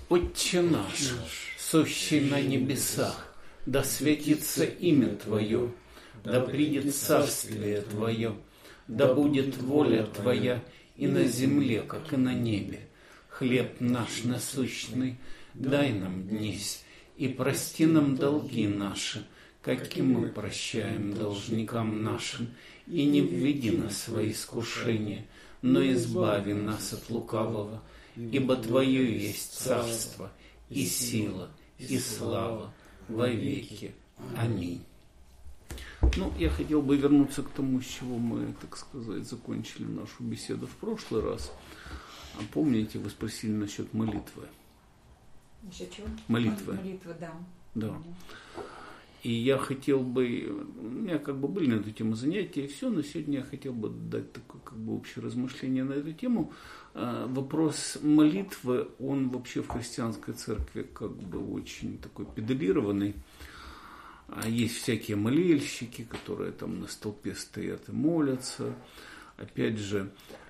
Отче наш, сущий на небесах, да светится имя Твое, да придет царствие Твое, да будет воля Твоя и на земле, как и на небе. Хлеб наш насущный дай нам днесь, и прости нам долги наши, как и мы прощаем должникам нашим, и не введи нас во искушение, но избави нас от лукавого, ибо Твое есть царство, и сила, и слава во веки. Аминь. Я хотел бы вернуться к тому, с чего мы, так сказать, закончили нашу беседу в прошлый раз. А помните, вы спросили насчет молитвы? Насчет чего? Молитвы. Молитва, да. Да. И я хотел бы, у меня были на эту тему занятия и все, но сегодня я хотел бы дать такое общее размышление на эту тему. Вопрос молитвы, он вообще в христианской церкви очень такой педалированный. Есть всякие молельщики, которые там на столпе стоят и молятся. Опять же,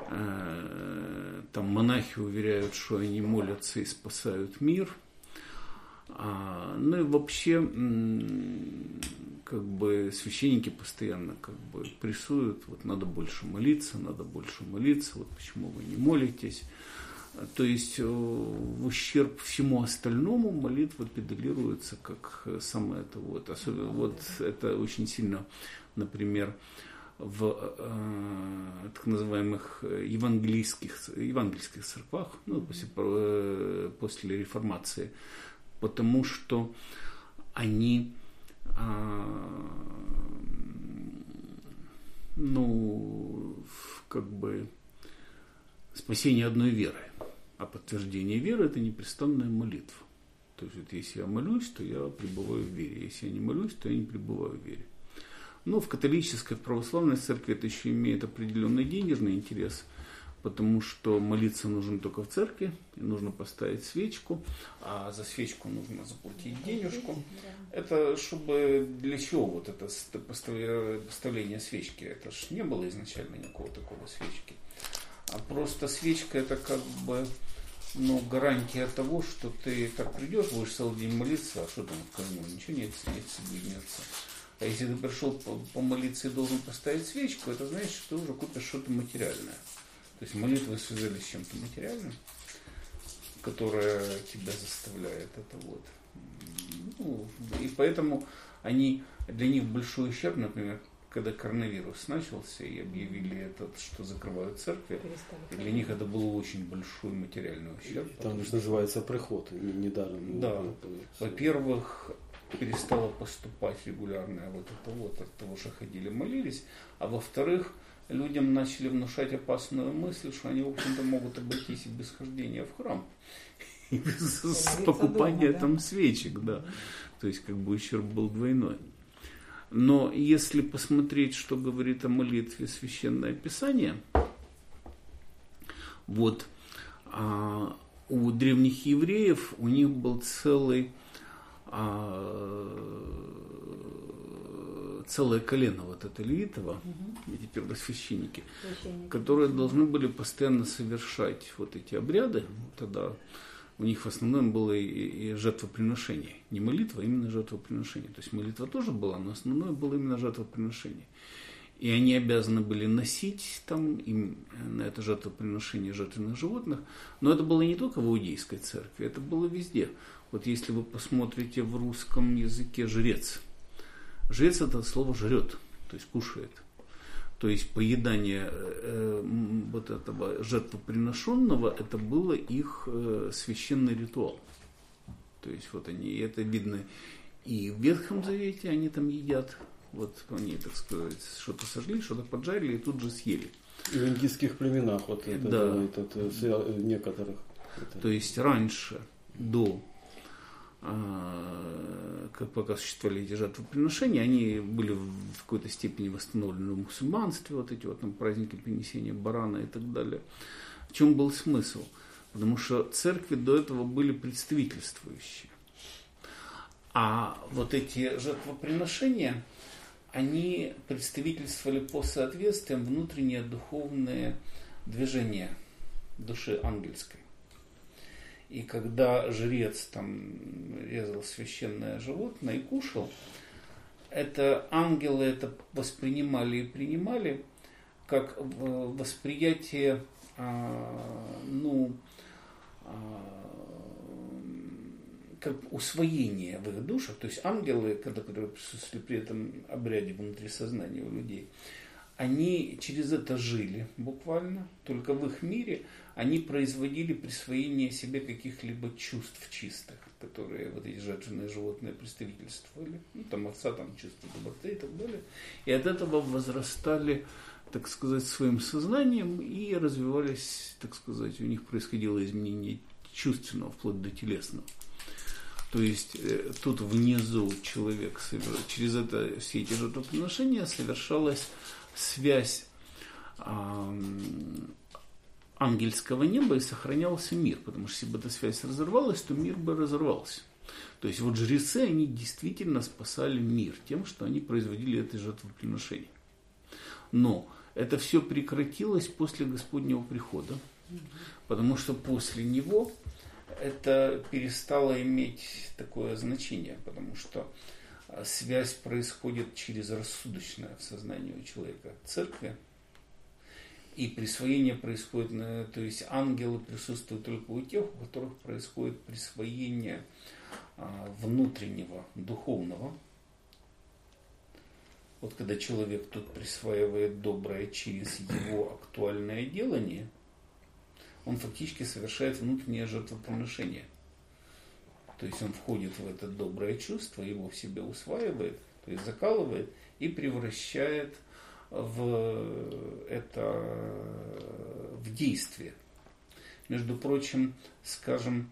там монахи уверяют, что они молятся и спасают мир. И вообще, священники постоянно прессуют, надо больше молиться, почему вы не молитесь. То есть в ущерб всему остальному молитва педалируется как самое это. Особенно это очень сильно, например, в так называемых евангельских церквах, после реформации, потому что они спасение одной веры, а подтверждение веры – это непрестанная молитва. То есть если я молюсь, то я пребываю в вере, если я не молюсь, то я не пребываю в вере. Но в католической, в православной церкви это еще имеет определенный денежный интерес, потому что молиться нужно только в церкви, и нужно поставить свечку, а за свечку нужно заплатить денежку. Это чтобы для чего это поставление свечки? Это ж не было изначально никакого такого свечки. А просто свечка это гарантия того, что ты так придешь, будешь целый день молиться, а что там в казну? Ничего нет, близнеца. А если ты пришел помолиться и должен поставить свечку, это значит, что ты уже купишь что-то материальное. То есть молитвы связались с чем-то материальным, которое тебя заставляет и поэтому для них большой ущерб, например, когда коронавирус начался и объявили что закрывают церкви, для них это был очень большой материальный ущерб. Там же называется приход, недаром. Да. Во-первых, перестало поступать регулярное от того, что ходили, молились, а во-вторых, людям начали внушать опасную мысль, что они, в общем-то, могут обойтись и без хождения в храм, и без покупания там свечек, да. То есть, ущерб был двойной. Но если посмотреть, что говорит о молитве Священное Писание, у древних евреев у них был целое колено это левитово, эти первосвященники, которые должны были постоянно совершать эти обряды. Тогда у них в основном было и жертвоприношение. Не молитва, а именно жертвоприношение. То есть молитва тоже была, но основное было именно жертвоприношение. И они обязаны были носить им на это жертвоприношение жертвенных животных. Но это было не только в иудейской церкви, это было везде. Если вы посмотрите в русском языке жрец. Жрец это слово жрет, то есть кушает. То есть поедание этого жертвоприношенного, это было их священный ритуал. То есть они, это видно и в Ветхом Завете они там едят. Они, так сказать, что-то сожгли, что-то поджарили и тут же съели. И в индийских племенах некоторых. То есть раньше, пока существовали эти жертвоприношения, они были в какой-то степени восстановлены в мусульманстве, эти праздники принесения барана и так далее. В чем был смысл? Потому что церкви до этого были представительствующие. А эти жертвоприношения, они представительствовали по соответствиям внутреннее духовное движение души ангельской. И когда жрец там резал священное животное и кушал, это ангелы это воспринимали и принимали как восприятие, как усвоение в их душах. То есть ангелы, которые присутствовали при этом обряде внутри сознания у людей, они через это жили буквально, только в их мире они производили присвоение себе каких-либо чувств чистых, которые вот эти жертвенные животные представительствовали. Там овца, там чувство доброты и так далее. И от этого возрастали, так сказать, своим сознанием и развивались, так сказать, у них происходило изменение чувственного вплоть до телесного. То есть тут внизу человек, через это все эти жертвоприношения совершалась связь ангельского неба и сохранялся мир, потому что если бы эта связь разорвалась, то мир бы разорвался. То есть вот жрецы, они действительно спасали мир тем, что они производили это жертвоприношение. Но это все прекратилось после Господнего прихода, потому что после него это перестало иметь такое значение, потому что связь происходит через рассудочное в сознании у человека церкви, и присвоение происходит, то есть ангелы присутствуют только у тех, у которых происходит присвоение внутреннего, духовного. Вот когда человек тут присваивает доброе через его актуальное делание, он фактически совершает внутреннее жертвоприношение. То есть он входит в это доброе чувство, его в себя усваивает, то есть закалывает и превращает в действие. Между прочим, скажем,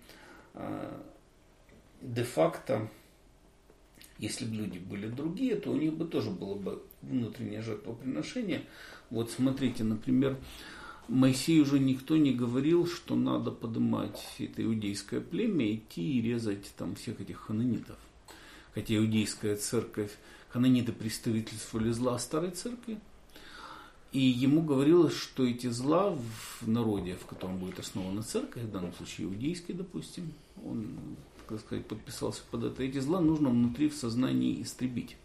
де-факто, если бы люди были другие, то у них бы тоже было бы внутреннее жертвоприношение. Вот смотрите, например, Моисею уже никто не говорил, что надо поднимать это иудейское племя, идти и резать там всех этих хананитов. Хотя иудейская церковь, ханнаниты представительствовали зла старой церкви, и ему говорилось, что эти зла в народе, в котором будет основана церковь, в данном случае иудейский, допустим, он, так сказать, подписался под это, эти зла нужно внутри в сознании истребить.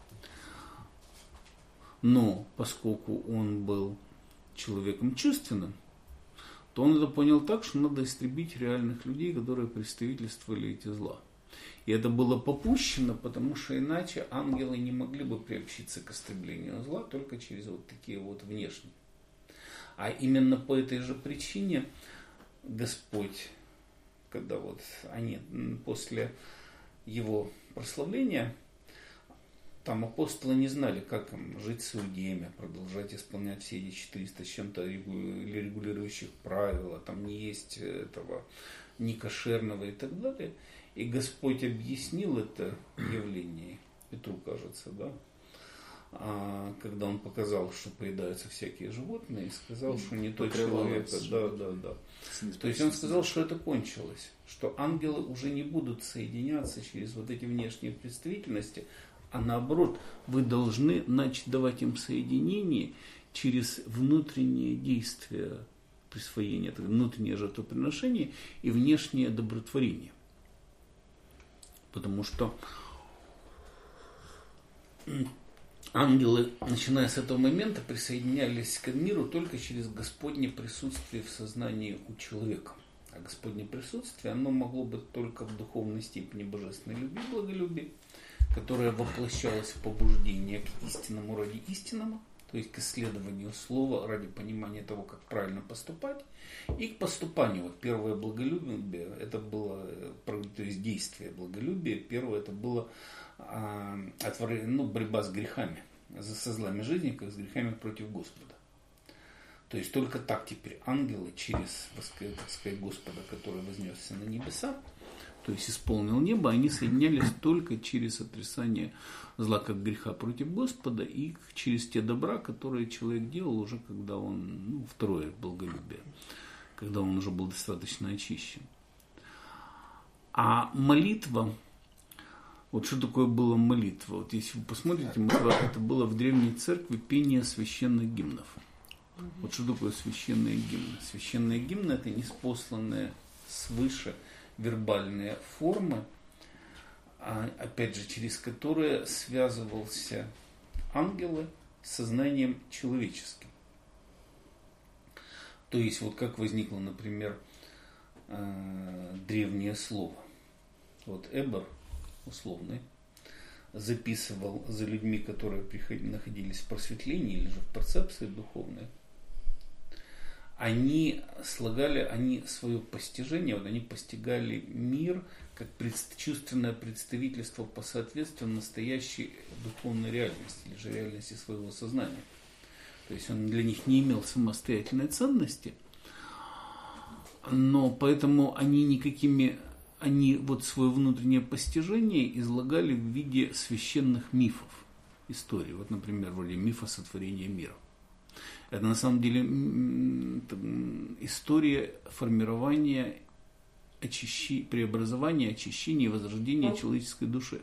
Но поскольку он был человеком чувственным, то он это понял так, что надо истребить реальных людей, которые представительствовали эти зла. И это было попущено, потому что иначе ангелы не могли бы приобщиться к истреблению зла только через вот такие вот внешние. А именно по этой же причине Господь, когда вот они после его прославления, там апостолы не знали, как им жить с иудеями, продолжать исполнять все эти 400 с чем-то регулирующих правил, там не есть этого некошерного и так далее. И Господь объяснил это явление Петру, кажется, да, когда он показал, что поедаются всякие животные, и сказал, что не тот человек. Да. То есть он сказал, что это кончилось, что ангелы уже не будут соединяться через вот эти внешние представительности, а наоборот, вы должны начать давать им соединение через внутреннее действие присвоения, это внутреннее жертвоприношение и внешнее добротворение. Потому что ангелы, начиная с этого момента, присоединялись к миру только через Господне присутствие в сознании у человека. А Господне присутствие, оно могло быть только в духовной степени божественной любви, благолюбия, которая воплощалась в побуждение к истинному ради истинного, то есть к исследованию слова ради понимания того, как правильно поступать, и к поступанию. Вот первое благолюбие, это было, то есть действие благолюбия, первое это было борьба с грехами, со злами жизни, как с грехами против Господа. То есть только так теперь ангелы через, так сказать, Господа, который вознесся на небеса, то есть исполнил небо, они соединялись только через отрицание зла как греха против Господа и через те добра, которые человек делал уже, когда он, второе благолюбие, когда он уже был достаточно очищен. А молитва, вот что такое была молитва? Вот если вы посмотрите, это было в Древней Церкви пение священных гимнов. Вот что такое священные гимны? Священные гимны – это ниспосланные свыше вербальные формы, опять же, через которые связывался ангелы с сознанием человеческим. То есть, вот как возникло, например, древнее слово. Вот Эбер, условный, записывал за людьми, которые находились в просветлении или же в перцепции духовной. Они свое постижение, вот они постигали мир как чувственное представительство по соответствию настоящей духовной реальности, или же реальности своего сознания. То есть он для них не имел самостоятельной ценности, но поэтому они вот свое внутреннее постижение излагали в виде священных мифов истории. Вот, например, вроде мифа сотворения мира. Это на самом деле история формирования, преобразования, очищения и возрождения человеческой души.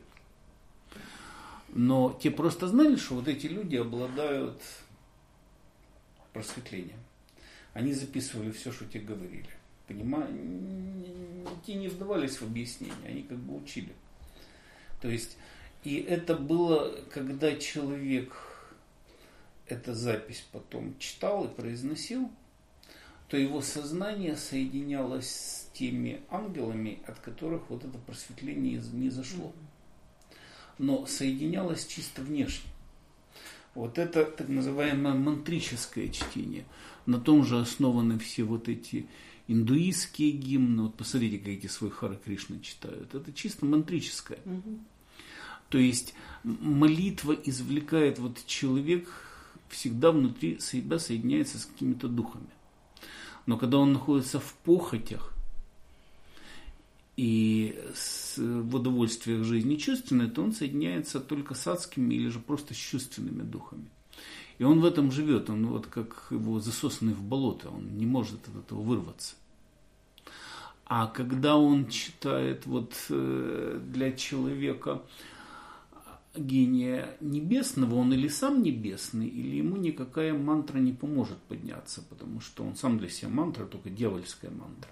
Но те просто знали, что вот эти люди обладают просветлением. Они записывали все, что те говорили. Те не вдавались в объяснения, они как бы учили. То есть, и это было, когда человек эту запись потом читал и произносил, то его сознание соединялось с теми ангелами, от которых вот это просветление не зашло. Но соединялось чисто внешне. Вот это так называемое мантрическое чтение. На том же основаны все вот эти индуистские гимны. Вот посмотрите, как эти свой Харе Кришна читают. Это чисто мантрическое. То есть молитва извлекает, вот человек всегда внутри себя соединяется с какими-то духами. Но когда он находится в похотях и в удовольствиях жизни чувственной, то он соединяется только с адскими или же просто с чувственными духами. И он в этом живет, он вот как его засосанный в болото, он не может от этого вырваться. А когда он читает вот для человека гения небесного, он или сам небесный, или ему никакая мантра не поможет подняться, потому что он сам для себя мантра, только дьявольская мантра.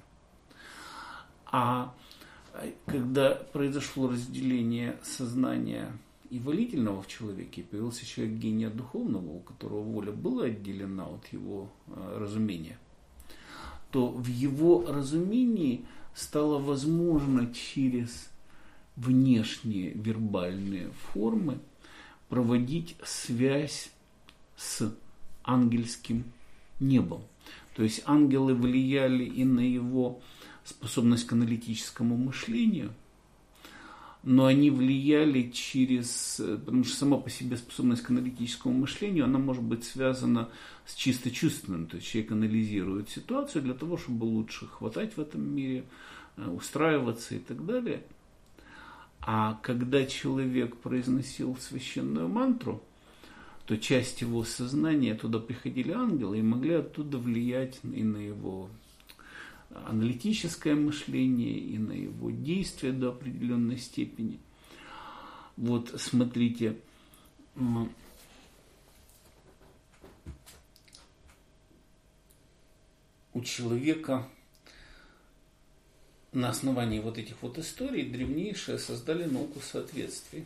А когда произошло разделение сознания и волительного в человеке, появился человек гения духовного, у которого воля была отделена от его разумения, то в его разумении стало возможно через внешние вербальные формы проводить связь с ангельским небом. То есть ангелы влияли и на его способность к аналитическому мышлению, но они влияли потому что сама по себе способность к аналитическому мышлению, она может быть связана с чисто чувственным. То есть человек анализирует ситуацию для того, чтобы лучше хватать в этом мире, устраиваться и так далее. А когда человек произносил священную мантру, то часть его сознания, туда приходили ангелы и могли оттуда влиять и на его аналитическое мышление, и на его действия до определенной степени. Вот смотрите, у человека на основании вот этих вот историй древнейшие создали науку соответствий.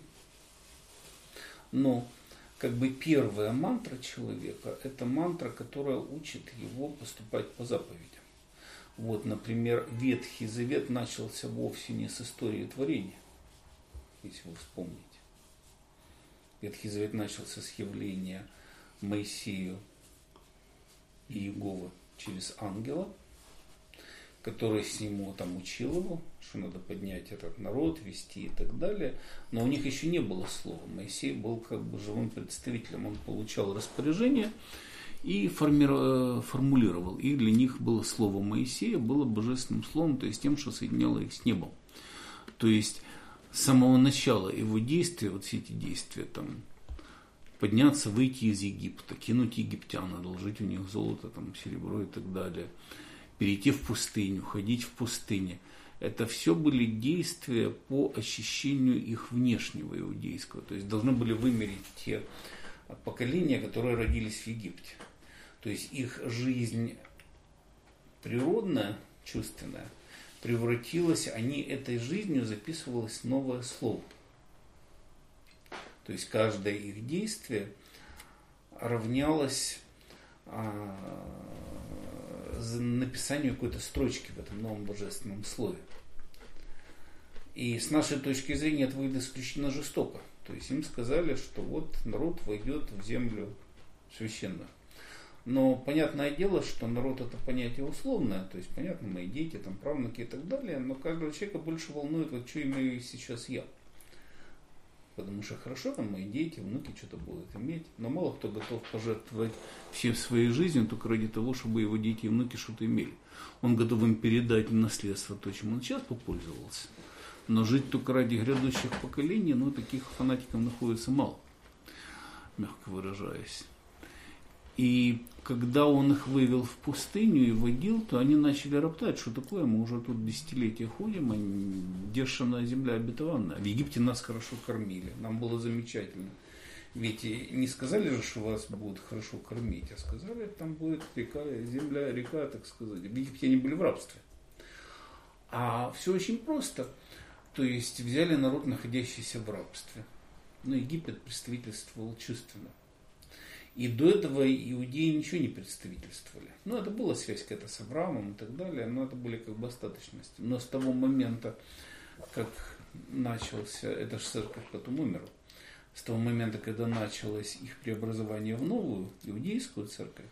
Но как бы первая мантра человека – это мантра, которая учит его поступать по заповедям. Вот, например, Ветхий Завет начался вовсе не с истории творения, если вы вспомните. Ветхий Завет начался с явления Моисею и Иеговы через ангела, который с нему там учил его, что надо поднять этот народ, вести и так далее. Но у них еще не было слова. Моисей был как бы живым представителем. Он получал распоряжение и формулировал. И для них было слово Моисея, было божественным словом, то есть тем, что соединяло их с небом. То есть с самого начала его действия, вот все эти действия, там, подняться, выйти из Египта, кинуть египтян, одолжить у них золото, там, серебро и так далее, перейти в пустыню, ходить в пустыне. Это все были действия по очищению их внешнего иудейского. То есть должны были вымерить те поколения, которые родились в Египте. То есть их жизнь природная, чувственная, превратилось, они этой жизнью записывалось новое слово. То есть каждое их действие равнялось написанию какой-то строчки в этом новом божественном слове. И с нашей точки зрения это выглядит исключительно жестоко. То есть им сказали, что вот народ войдет в землю священную. Но понятное дело, что народ это понятие условное, то есть понятно, мои дети, там, правнуки и так далее, но каждого человека больше волнует, вот что имею сейчас я. Потому что хорошо, там мои дети, внуки что-то будут иметь, но мало кто готов пожертвовать всей своей жизнью только ради того, чтобы его дети и внуки что-то имели. Он готов им передать в наследство то, чем он сейчас попользовался. Но жить только ради грядущих поколений, таких фанатиков находится мало, мягко выражаясь. И когда он их вывел в пустыню и водил, то они начали роптать, что такое, мы уже тут десятилетия ходим, где же она земля обетованная. В Египте нас хорошо кормили, нам было замечательно. Ведь не сказали же, что вас будут хорошо кормить, а сказали, там будет река, земля, река, так сказать. В Египте они были в рабстве. А все очень просто. То есть взяли народ, находящийся в рабстве. Но Египет представительствовал чувственно. И до этого иудеи ничего не представительствовали. Это была связь какая-то с Авраамом и так далее, но это были как бы остаточности. Но с того момента, как начался, это же церковь потом умерла, с того момента, когда началось их преобразование в новую иудейскую церковь,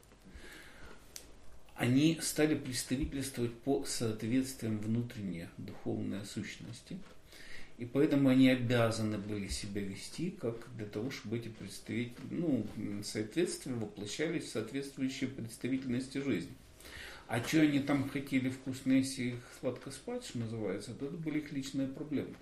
они стали представительствовать по соответствиям внутренней духовной сущности. И поэтому они обязаны были себя вести, как для того, чтобы эти представители, соответствия воплощались в соответствующие представительности жизни. А что они там хотели вкусно есть и сладко спать, что называется, то это были их личные проблемы.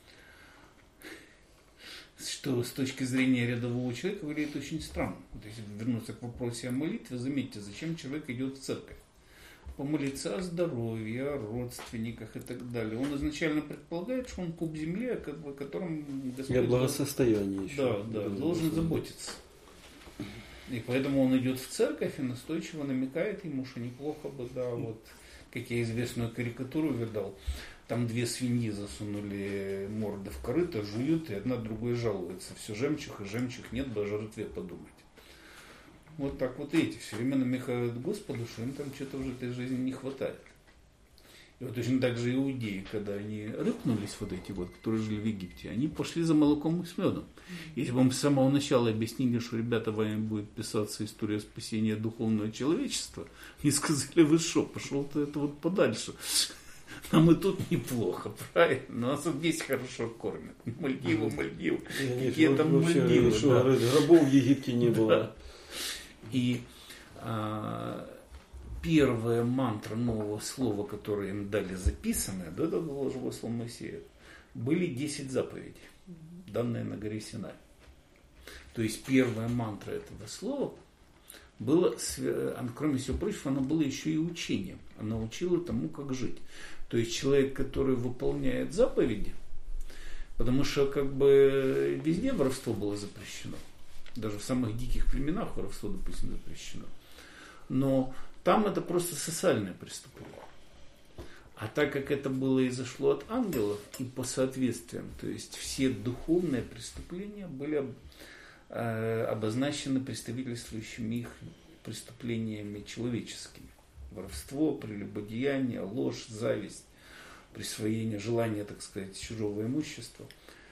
Что с точки зрения рядового человека выглядит очень странно. Вот если вернуться к вопросу о молитве, заметьте, зачем человек идет в церковь. Помолиться о здоровье, о родственниках и так далее. Он изначально предполагает, что он куб земли, о котором Господь... И о благосостоянии еще. Да, должен заботиться. И поэтому он идет в церковь и настойчиво намекает ему, что неплохо бы, как я известную карикатуру видал, там две свиньи засунули морды в корыто, жуют, и одна другой жалуется. Все жемчуг, и жемчуг нет бы о жертве подумать. Вот так вот эти все время намекают Господу, что им там что-то в этой жизни не хватает. И вот точно так же иудеи, когда они рыпнулись, которые жили в Египте, они пошли за молоком и с медом. Если бы вам с самого начала объяснили, что, ребята, вами будет писаться история спасения духовного человечества, и сказали, вы что, пошел-то это подальше. Нам и тут неплохо, правильно? Нас вот здесь хорошо кормят. Мальдивы. Какие там Мальдивы. Рабов в Египте не было. И первая мантра нового слова, которое им дали записанное, до этого было живое слово Моисея, были 10 заповедей, данные на горе Синай. То есть первая мантра этого слова была, кроме всего прочего, она была еще и учением. Она учила тому, как жить. То есть человек, который выполняет заповеди, потому что везде воровство было запрещено. Даже в самых диких племенах воровство, допустим, запрещено. Но там это просто социальное преступление. А так как это было и зашло от ангелов, и по соответствиям, то есть все духовные преступления были обозначены представительствующими их преступлениями человеческими. Воровство, прелюбодеяние, ложь, зависть, присвоение, желание, так сказать, чужого имущества.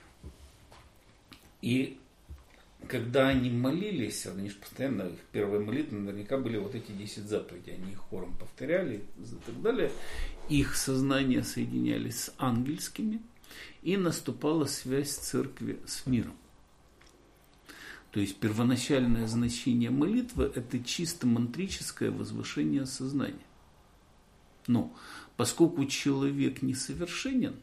И когда они молились, они же постоянно, их первые молитвы наверняка были эти 10 заповедей, они их хором повторяли и так далее. Их сознание соединялись с ангельскими, и наступала связь церкви с миром. То есть первоначальное значение молитвы – это чисто мантрическое возвышение сознания. Но поскольку человек несовершенен,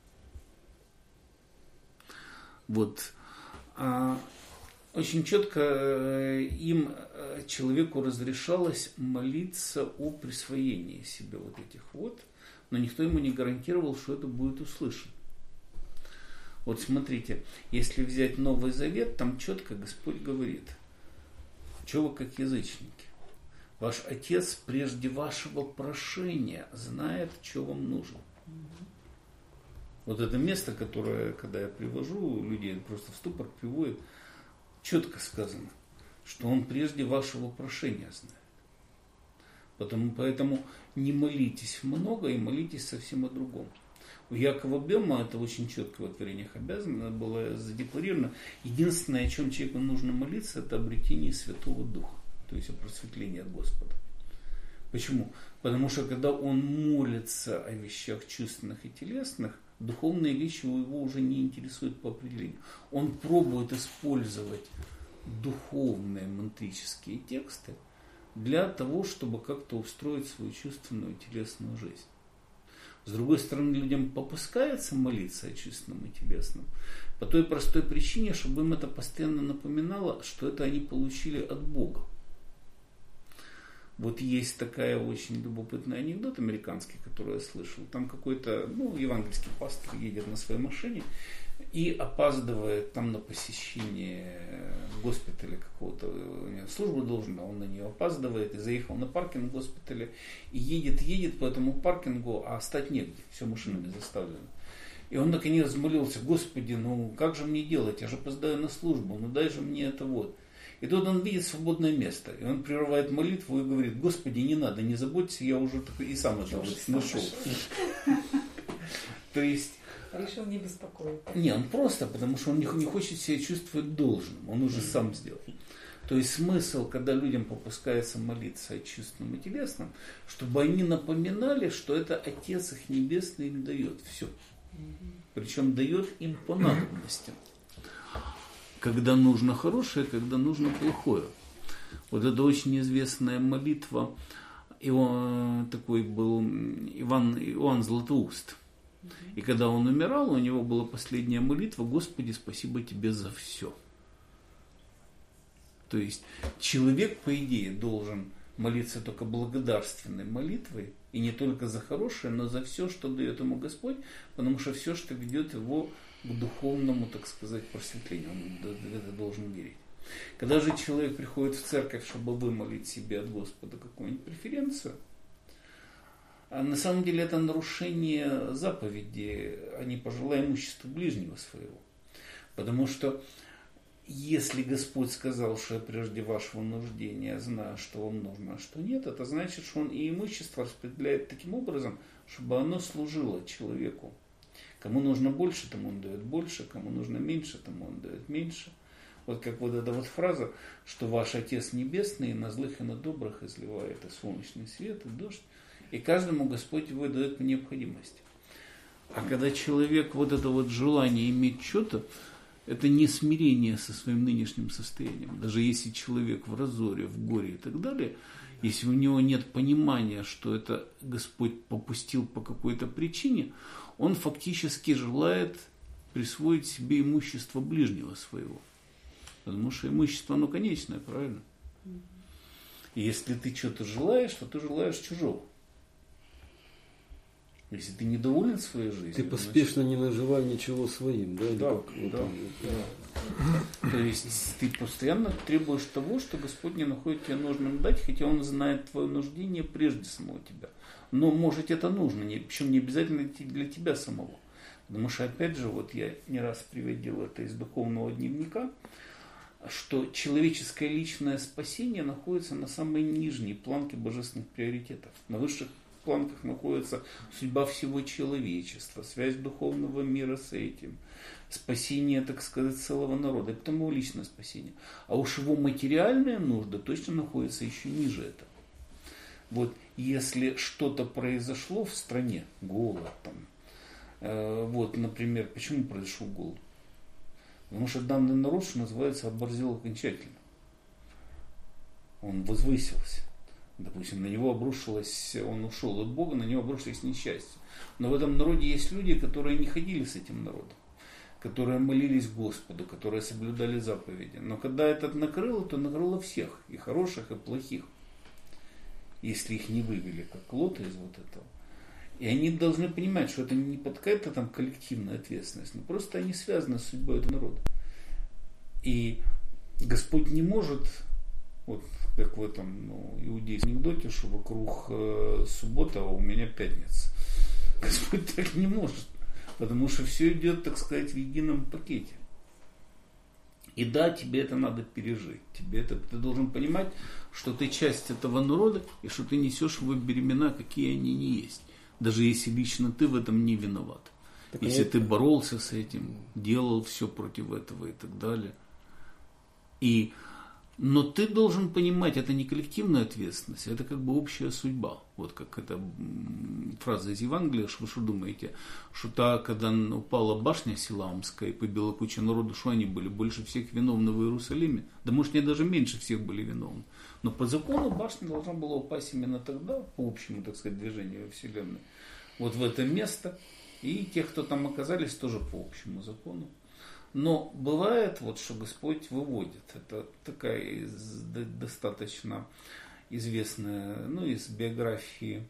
очень четко человеку разрешалось молиться о присвоении себе этих но никто ему не гарантировал, что это будет услышано. Смотрите, если взять Новый Завет, там четко Господь говорит, что вы как язычники, ваш Отец прежде вашего прошения знает, что вам нужно. Вот это место, которое, когда я привожу людей, просто в ступор приводит, четко сказано, что он прежде вашего прошения знает. Поэтому не молитесь много и молитесь совсем о другом. У Якова Бема это очень четко в творениях обязано было задекларировано. Единственное, о чем человеку нужно молиться, это обретение Святого Духа, то есть о просветлении от Господа. Почему? Потому что когда он молится о вещах чувственных и телесных, духовные вещи его уже не интересуют по определению. Он пробует использовать духовные мантрические тексты для того, чтобы как-то устроить свою чувственную и телесную жизнь. С другой стороны, людям попускается молиться о чувственном и телесном по той простой причине, чтобы им это постоянно напоминало, что это они получили от Бога. Вот есть такая очень любопытный анекдот американский, который я слышал. Там какой-то евангельский пастор едет на своей машине и опаздывает там на посещение госпиталя какого-то. У него служба должна, он на нее опаздывает и заехал на паркинг госпиталя и едет по этому паркингу, а встать негде, все машинами заставлено. И он наконец взмолился: Господи, как же мне делать, я же опоздаю на службу, дай же мне это вот. И тут он видит свободное место, и он прерывает молитву и говорит: Господи, не надо, не заботься, я уже и сам это нашел. То есть... Решил не беспокоить. Не, он просто, потому что он не хочет себя чувствовать должным, он уже сам сделал. То есть смысл, когда людям попускается молиться о чувственном и телесном, чтобы они напоминали, что это Отец их Небесный им дает все. Причем дает им по надобности. Когда нужно хорошее, когда нужно плохое. Вот это очень известная молитва. Такой был Иоанн Златоуст. И когда он умирал, у него была последняя молитва: Господи, спасибо тебе за все. То есть человек, по идее, должен молиться только благодарственной молитвой, и не только за хорошее, но за все, что дает ему Господь, потому что все, что ведет его к духовному, так сказать, просветлению, он в это должен верить. Когда же человек приходит в церковь, чтобы вымолить себе от Господа какую-нибудь преференцию, а на самом деле это нарушение заповеди, а не пожелай имущества ближнего своего. Потому что если Господь сказал, что я прежде вашего нуждения знаю, что вам нужно, а что нет, это значит, что Он и имущество распределяет таким образом, чтобы оно служило человеку. Кому нужно больше, тому Он дает больше, кому нужно меньше, тому Он дает меньше. Вот как вот эта вот фраза, что ваш Отец Небесный на злых и на добрых изливает и солнечный свет, и дождь, и каждому Господь его дает по необходимости. А когда человек вот это вот желание иметь что-то, это не смирение со своим нынешним состоянием. Даже если человек в разоре, в горе и так далее, если у него нет понимания, что это Господь попустил по какой-то причине, он фактически желает присвоить себе имущество ближнего своего. Потому что имущество, оно конечное, правильно? И если ты что-то желаешь, то ты желаешь чужого. Если ты недоволен своей жизнью... Ты поспешно не наживай ничего своим, да? Да. То есть ты постоянно требуешь того, что Господь не находит тебе нужным дать, хотя Он знает твое нуждение прежде самого тебя. Но, может, это нужно, причем не обязательно для тебя самого. Потому что, опять же, вот я не раз приводил это из духовного дневника, что человеческое личное спасение находится на самой нижней планке божественных приоритетов. На высших планках находится судьба всего человечества, связь духовного мира с этим, спасение, так сказать, целого народа, и потом его личное спасение. А уж его материальная нужда точно находится еще ниже этого. Вот если что-то произошло в стране, голод там, вот, например, почему произошел голод? Потому что данный народ, что называется, оборзел окончательно. Он возвысился. Допустим, на него обрушилось, он ушел от Бога, на него обрушилось несчастье. Но в этом народе есть люди, которые не ходили с этим народом, которые молились Господу, которые соблюдали заповеди. Но когда этот накрыло, то накрыло всех, и хороших, и плохих, если их не вывели, как лоты из вот этого. И они должны понимать, что это не какая-то там коллективная ответственность, но просто они связаны с судьбой этого народа. И Господь не может, вот как в этом иудейском анекдоте, что вокруг суббота, а у меня пятница. Господь так не может. Потому что все идет, так сказать, в едином пакете. И да, тебе это надо пережить. Ты должен понимать, что ты часть этого народа, и что ты несешь его бремена, какие они ни есть. Даже если лично ты в этом не виноват. Так если ты боролся с этим, делал все против этого и так далее. Но ты должен понимать, это не коллективная ответственность, это как бы общая судьба. Вот как эта фраза из Евангелия, что вы что думаете, что когда упала башня Силаамская и побила куча народу, что они были больше всех виновны в Иерусалиме? Да может, они даже меньше всех были виновны. Но по закону башня должна была упасть именно тогда, по общему, так сказать, движению Вселенной. Вот в это место. И тех, кто там оказались, тоже по общему закону. Но бывает, вот, что Господь выводит. Это такая достаточно известная, из биографии,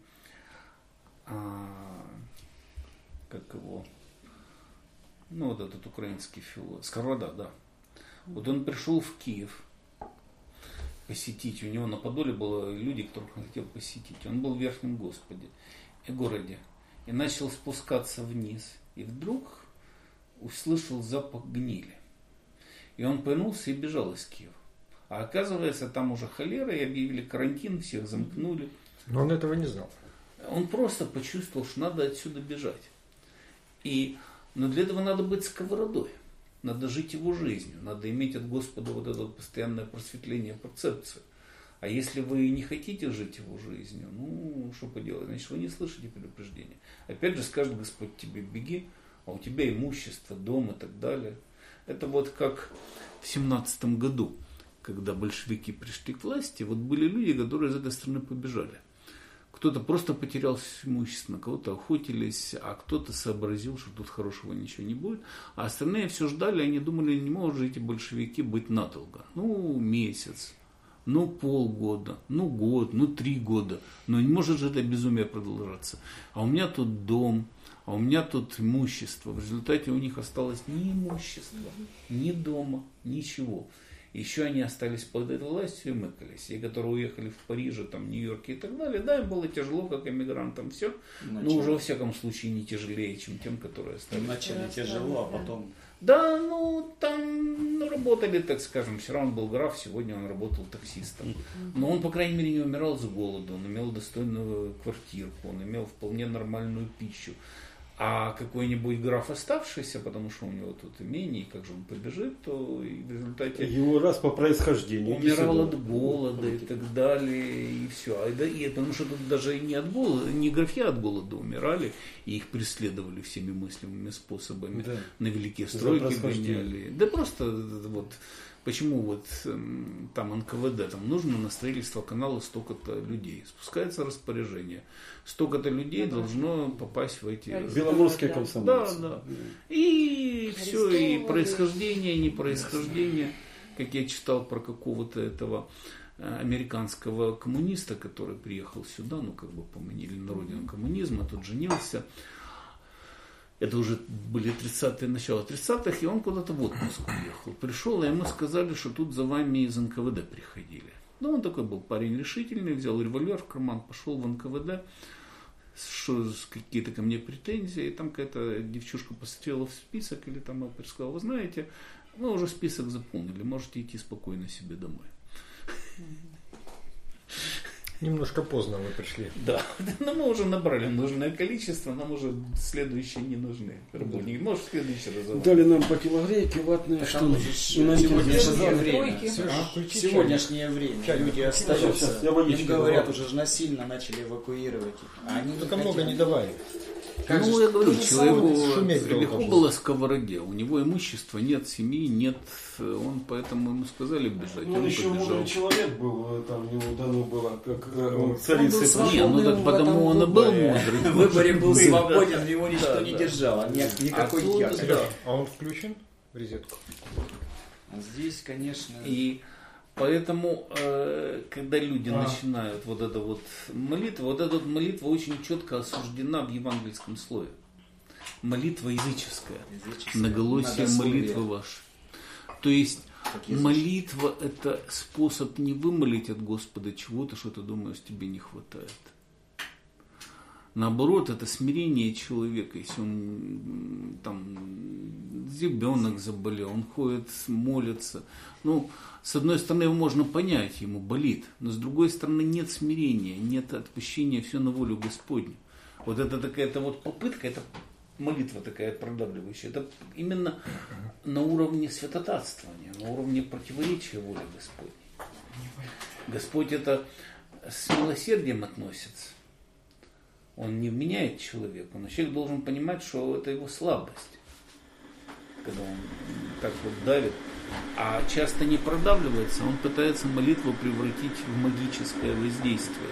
вот этот украинский филолог, Сковорода, да. Вот он пришел в Киев посетить. У него на Подоле было люди, которых он хотел посетить. Он был в Верхнем городе. И начал спускаться вниз. И вдруг услышал запах гнили. И он повернулся и бежал из Киева. А оказывается, там уже холера, и объявили карантин, всех замкнули. Но он этого не знал. Он просто почувствовал, что надо отсюда бежать. Но для этого надо быть сковородой. Надо жить его жизнью. Надо иметь от Господа вот это постоянное просветление, перцепцию. А если вы не хотите жить его жизнью, что поделать, значит, вы не слышите предупреждения. Опять же скажет Господь тебе: беги, а у тебя имущество, дом и так далее. Это вот как в 1917 году, когда большевики пришли к власти, вот были люди, которые из этой страны побежали. Кто-то просто потерял имущество, на кого-то охотились, а кто-то сообразил, что тут хорошего ничего не будет. А остальные все ждали, они думали, не могут же эти большевики быть надолго. Месяц, полгода, год, 3 года. Но не может же это безумие продолжаться. А у меня тут дом, а у меня тут имущество. В результате у них осталось ни имущества, ни дома, ничего. Еще они остались под этой властью и мыкались. И которые уехали в Париж, там, Нью-Йорке и так далее. Да, им было тяжело, как эмигрантам, все. Но уже во всяком случае не тяжелее, чем тем, которые остались. Вначале тяжело, а потом... Да, там работали, так скажем. Вчера он был граф, сегодня он работал таксистом. Но он, по крайней мере, не умирал с голоду. Он имел достойную квартирку, он имел вполне нормальную пищу. А какой-нибудь граф оставшийся, потому что у него тут имение, и как же он побежит, то и в результате... Его раз по происхождению. Умирал от голода и так далее, и все. Потому что тут даже не от голода, не графья от голода умирали, и их преследовали всеми мыслимыми способами. Да. На великие стройки гоняли. Да просто вот... Почему там НКВД, там нужно на строительство канала столько-то людей. Спускается распоряжение. Столько-то людей должно попасть в эти... Беломорские комсомольцы. Да. И все, и происхождение, не происхождение. Как я читал про какого-то этого американского коммуниста, который приехал сюда, поманили на родину коммунизма, тут женился. Это уже были 30-е, начало 30-х, и он куда-то в отпуск уехал. Пришел, и ему сказали, что тут за вами из НКВД приходили. Он такой был парень решительный, взял револьвер в карман, пошел в НКВД, что какие-то ко мне претензии, и там какая-то девчушка посмотрела в список, или там сказала: вы знаете, мы уже список заполнили, можете идти спокойно себе домой. Немножко поздно вы пришли. Да, но мы уже набрали нужное количество, нам уже следующие не нужны работники. Может, в следующий раз. Дали нам по килогрейке ватные штаны. Сегодняшнее время люди остаются, им говорят, уже насильно начали эвакуировать их. А они только много не давали. Я говорю, человеку легко было сковороде, у него имущества нет, семьи нет, он поэтому ему сказали бежать, он еще побежал. мудрый человек был, там ему дано было, как царица. Так потому он и был мудрый. В выборе был свободен, его никто не держал, никакой яд. А он включен в розетку? Здесь, конечно... Поэтому, когда люди начинают эта молитва очень четко осуждена в евангельском слове. Молитва языческая. Наголосие молитвы вашей. То есть молитва — это способ не вымолить от Господа чего-то, что ты думаешь, тебе не хватает. Наоборот, это смирение человека. Если он там ребенок заболел, он ходит, молится. Ну, с одной стороны, его можно понять, ему болит, но с другой стороны, нет смирения, нет отпущения, все на волю Господню. Вот это такая-то вот попытка, это молитва такая продавливающая. Это именно на уровне святотатствования, на уровне противоречия воли Господней. Господь это с милосердием относится. Он не вменяет человеку, но человек должен понимать, что это его слабость, когда он так вот давит. А часто не продавливается, он пытается молитву превратить в магическое воздействие.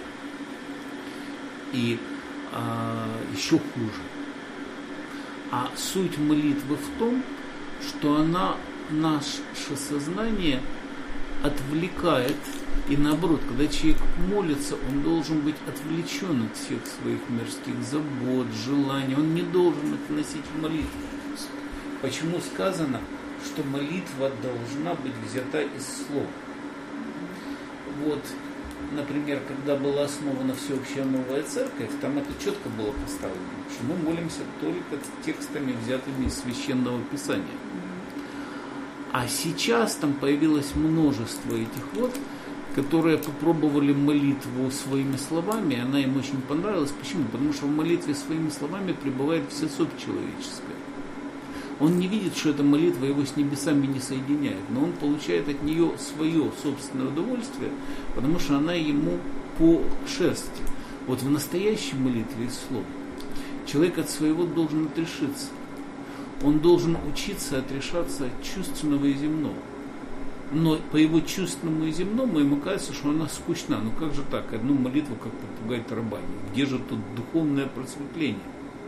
И еще хуже. А суть молитвы в том, что она наше сознание отвлекает. И наоборот, когда человек молится, он должен быть отвлечен от всех своих мирских забот, желаний. Он не должен относить в молитву. Почему сказано, что молитва должна быть взята из слова? Вот, например, когда была основана всеобщая новая церковь, там это четко было поставлено, что мы молимся только текстами, взятыми из Священного Писания. А сейчас там появилось множество этих вот, которые попробовали молитву своими словами, и она им очень понравилась. Почему? Потому что в молитве своими словами пребывает всесобь человеческое. Он не видит, что эта молитва его с небесами не соединяет, но он получает от нее свое собственное удовольствие, потому что она ему по шерсти. Вот в настоящей молитве из слов человек от своего должен отрешиться. Он должен учиться отрешаться от чувственного и земного. Но по его чувственному и земному ему кажется, что она скучна. Ну как же так? Одну молитву, как попугай тарабанит. Где же тут духовное просветление?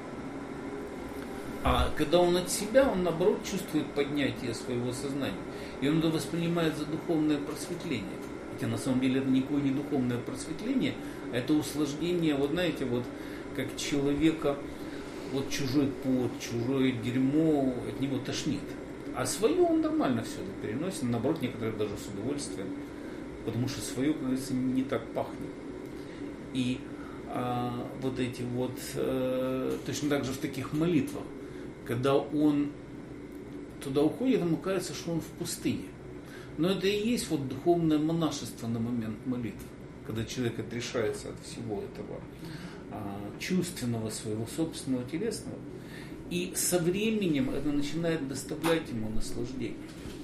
А когда он от себя, он наоборот чувствует поднятие своего сознания. И он это воспринимает за духовное просветление. Хотя на самом деле это никакое не духовное просветление, а это усложнение, вот знаете, вот как человека, вот чужой пот, чужое дерьмо, от него тошнит. А свое он нормально все это переносит, наоборот, некоторые даже с удовольствием, потому что свое, как говорится, не так пахнет. И вот эти вот, точно так же в таких молитвах, когда он туда уходит, ему кажется, что он в пустыне. Но это и есть вот духовное монашество на момент молитвы, когда человек отрешается от всего этого чувственного своего, собственного, телесного. И со временем это начинает доставлять ему наслаждение.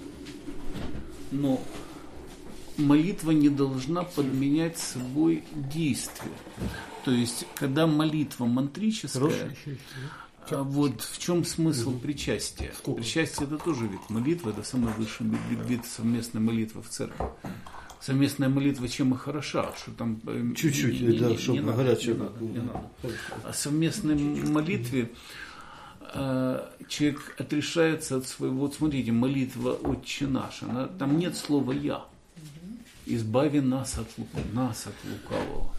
Но молитва не должна подменять собой действие. То есть, когда молитва мантрическая, вот в чем смысл причастия? Причастие это тоже вид молитвы, это самый высший вид совместной молитвы в церкви. Совместная молитва чем и хороша, что там чуть-чуть, да, чтобы горячее. Не надо. О совместной молитве человек отрешается от своего. Вот смотрите, молитва «Отче наш», там нет слова «я». Избави нас от лукавого.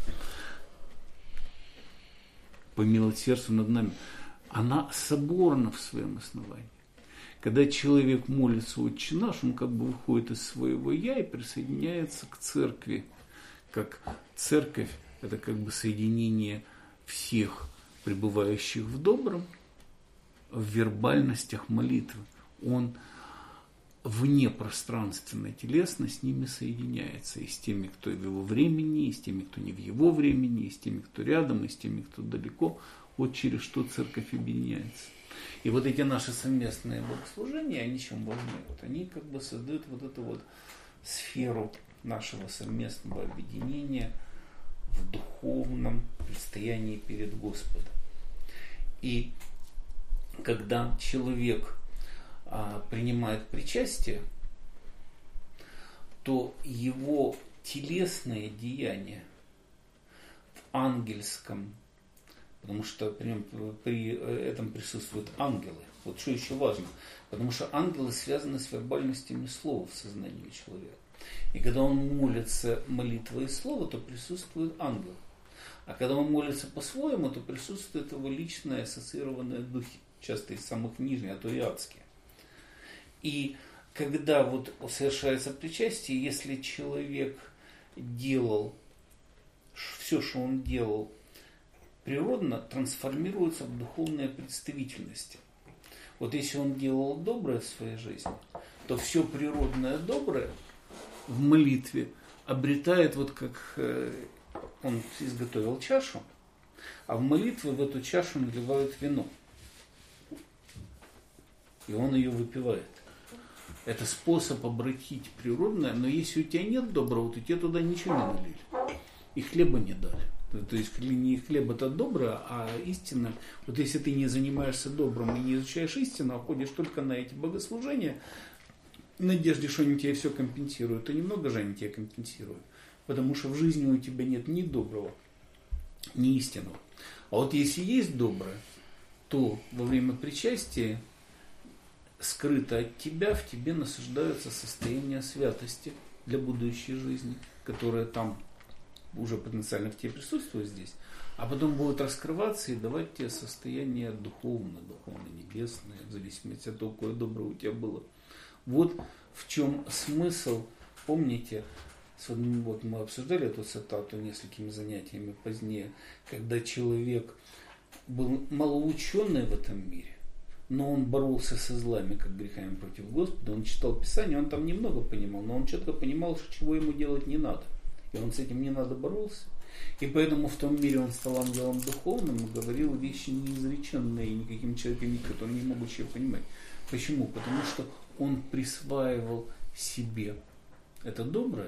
Помиловать сердцу над нами. Она соборна в своем основании. Когда человек молится «Отче наш», он как бы выходит из своего «я» и присоединяется к церкви. Как церковь – это как бы соединение всех пребывающих в добром, в вербальностях молитвы. Он вне пространственной телесно с ними соединяется. И с теми, кто в его времени, и с теми, кто не в его времени, и с теми, кто рядом, и с теми, кто далеко. Вот через что церковь объединяется. И вот эти наши совместные богослужения, они чем важны? Вот они как бы создают вот эту вот сферу нашего совместного объединения в духовном предстоянии перед Господом. И когда человек принимает причастие, то его телесные деяния в ангельском, потому что при этом присутствуют ангелы. Вот что еще важно, потому что ангелы связаны с вербальностями слова в сознании человека. И когда он молится молитвой слова, то присутствует ангел. А когда он молится по-своему, то присутствует его личные ассоциированные духи, часто из самых нижних, а то и адские. И когда вот совершается причастие, если человек делал все, что он делал природно трансформируется в духовные представительности. Вот если он делал доброе в своей жизни, то все природное доброе в молитве обретает, вот как он изготовил чашу, а в молитве в эту чашу наливают вино. И он ее выпивает. Это способ обратить природное, но если у тебя нет доброго, то тебе туда ничего не налили. И хлеба не дали. То есть не хлеб это доброе, а истина. Вот если ты не занимаешься добрым и не изучаешь истину, а ходишь только на эти богослужения, в надежде, что они тебе все компенсируют, то немного же они тебе компенсируют. Потому что в жизни у тебя нет ни доброго, ни истинного. А вот если есть доброе, то во время причастия скрыто от тебя, в тебе насаждаются состояния святости для будущей жизни, которая там уже потенциально в тебе присутствует здесь, а потом будет раскрываться и давать тебе состояние духовно-небесное, в зависимости от того, какое доброе у тебя было. Вот в чем смысл, помните, вот мы обсуждали эту цитату несколькими занятиями позднее, когда человек был малоученый в этом мире, но он боролся со злами, как грехами против Господа, он читал Писание, он там немного понимал, но он четко понимал, чего ему делать не надо. И он с этим не надо боролся. И поэтому в том мире он стал ангелом духовным и говорил вещи неизреченные никаким человеком, которые не могут еще понимать. Почему? Потому что он присваивал себе это доброе,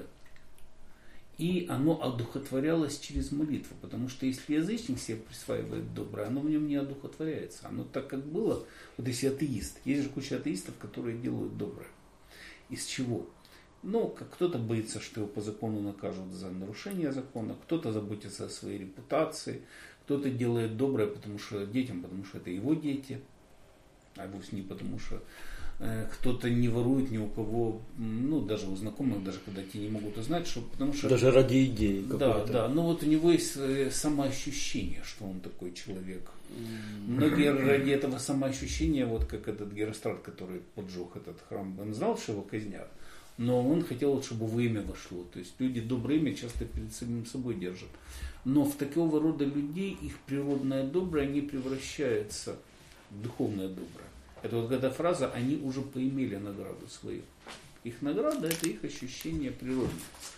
и оно одухотворялось через молитву. Потому что если язычник себе присваивает доброе, оно в нем не одухотворяется. Оно так, как было. Вот если атеист. Есть же куча атеистов, которые делают доброе. Из чего? Ну, кто-то боится, что его по закону накажут за нарушение закона, кто-то заботится о своей репутации, кто-то делает доброе потому что детям, потому что это его дети, а вовсе не потому что кто-то не ворует ни у кого, ну, даже у знакомых, даже когда те не могут узнать, что, потому что... Даже ради идеи какой-то. Да, но вот у него есть самоощущение, что он такой человек. Многие ради этого самоощущения, вот как этот Герострат, который поджег этот храм, он знал, что его казнят, но он хотел, чтобы в имя вошло. То есть люди доброе имя часто перед самим собой держат. Но в такого рода людей их природное доброе не превращается в духовное доброе. Это вот эта фраза, они уже поимели награду свою. Их награда – это их ощущение природы.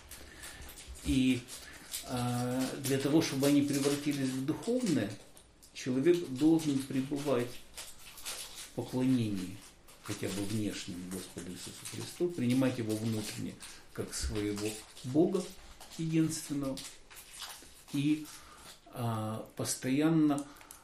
И для того, чтобы они превратились в духовное, человек должен пребывать в поклонении, хотя бы внешним Господу Иисусу Христу, принимать Его внутренне как своего Бога единственного и постоянно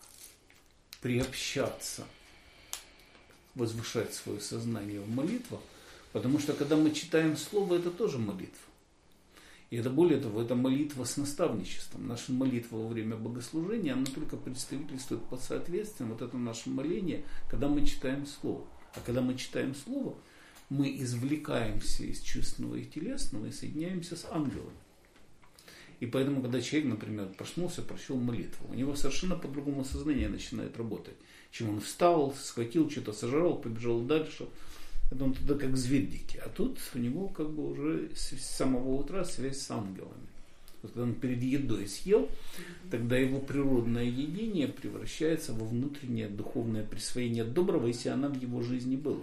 приобщаться, возвышать свое сознание в молитвах, потому что когда мы читаем Слово, это тоже молитва. И это более того, это молитва с наставничеством. Наша молитва во время богослужения, она только представительствует по соответствию, вот это наше моление, когда мы читаем Слово. А когда мы читаем Слово, мы извлекаемся из чувственного и телесного и соединяемся с ангелами. И поэтому, когда человек, например, проснулся, прочел молитву, у него совершенно по-другому сознание начинает работать. Чем он встал, схватил, что-то сожрал, побежал дальше. Это он туда как зверь дикий. А тут у него как бы уже с самого утра связь с ангелами. Вот когда он перед едой съел, тогда его природное едение превращается во внутреннее духовное присвоение доброго, если она в его жизни была.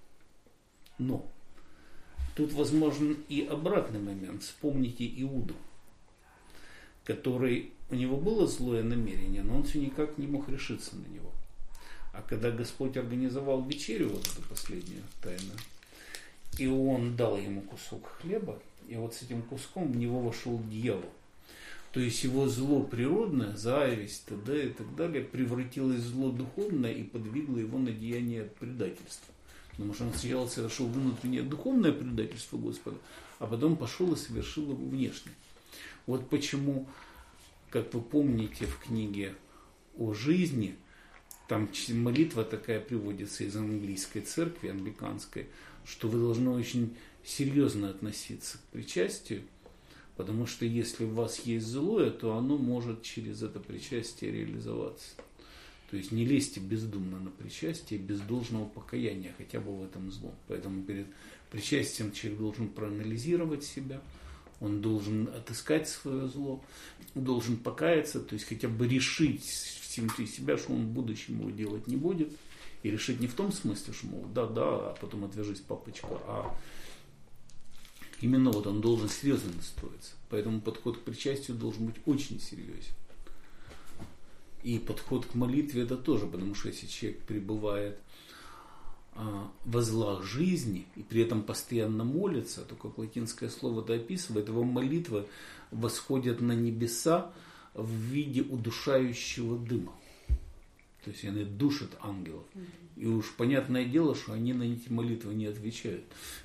Но тут возможен и обратный момент. Вспомните Иуду, который, у него было злое намерение, но он все никак не мог решиться на него. А когда Господь организовал вечерю, вот эту последнюю тайну, и он дал ему кусок хлеба, и вот с этим куском в него вошел дьявол. То есть его зло природное, зависть, т.д. и так далее, превратилось в зло духовное и подвигло его на деяние предательства. Потому что он сначала совершил внутреннее духовное предательство Господа, а потом пошел и совершил его внешнее. Вот почему, как вы помните в книге о жизни, там молитва такая приводится из английской церкви, англиканской, что вы должны очень серьезно относиться к причастию, потому что если у вас есть злое, то оно может через это причастие реализоваться. То есть не лезьте бездумно на причастие без должного покаяния, хотя бы в этом злом. Поэтому перед причастием человек должен проанализировать себя, Он должен отыскать свое зло, должен покаяться, то есть хотя бы решить внутри себя, что он в будущем его делать не будет. И решить не в том смысле, что, мол, да, а потом отвяжись, папочка, а именно вот он должен серьезно настроиться. Поэтому подход к причастию должен быть очень серьезен. И подход к молитве это тоже, потому что если человек пребывает во злах жизни и при этом постоянно молится, то, как латинское слово это описывает, его молитвы восходят на небеса в виде удушающего дыма. То есть они душат ангелов. И уж понятное дело, что они на эти молитвы не отвечают.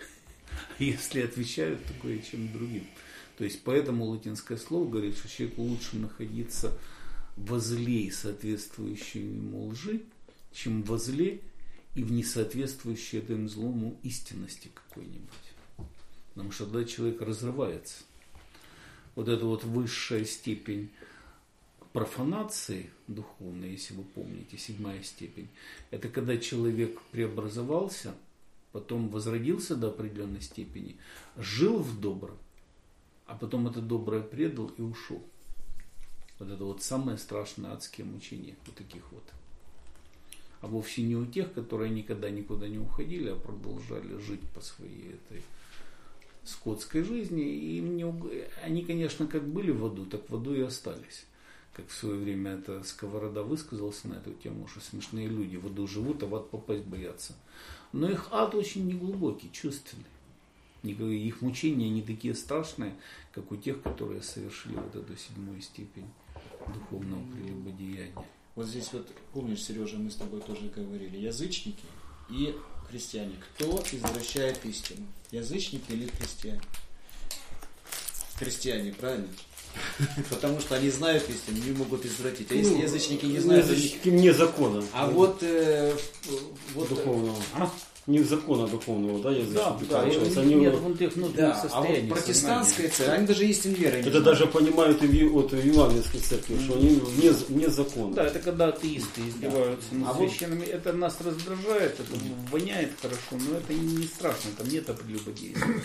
Если отвечают, то кое-чем другим. То есть поэтому латинское слово говорит, что человеку лучше находиться во зле и соответствующей ему лжи, чем во зле и в несоответствующей этому злому истинности какой-нибудь. Потому что тогда человек разрывается. Вот эта вот высшая степень профанации духовной, если вы помните, 7-я степень, это когда человек преобразовался, потом возродился до определенной степени, жил в добром, а потом это доброе предал и ушел. Вот это вот самое страшное адское мучение у таких вот. А вовсе не у тех, которые никогда никуда не уходили, а продолжали жить по своей этой скотской жизни. И они, конечно, как были в аду, так в аду и остались. Как в свое время это Сковорода высказался на эту тему, что смешные люди в аду живут, а в ад попасть боятся. Но их ад очень неглубокий, чувственный. Их мучения не такие страшные, как у тех, которые совершили вот эту 7-ю степень духовного прелюбодеяния. Вот здесь вот, помнишь, Сережа, мы с тобой тоже говорили, язычники и христиане. Кто извращает истину? Язычники или христиане? Христиане, правильно? Потому что они знают истину, не могут извратить. А если язычники не знают... Язычники вне закона. А вот духовного. Не закона духовного, да, язычники, да, получается. Нет внутренних состояний. А вот протестантская церковь, они даже истин веры не это знают. даже понимают и от евангельской церкви, что они вне закона. Да, это когда атеисты издеваются над священными. Это нас раздражает, это воняет хорошо, но это не страшно, там нет прелюбодейства.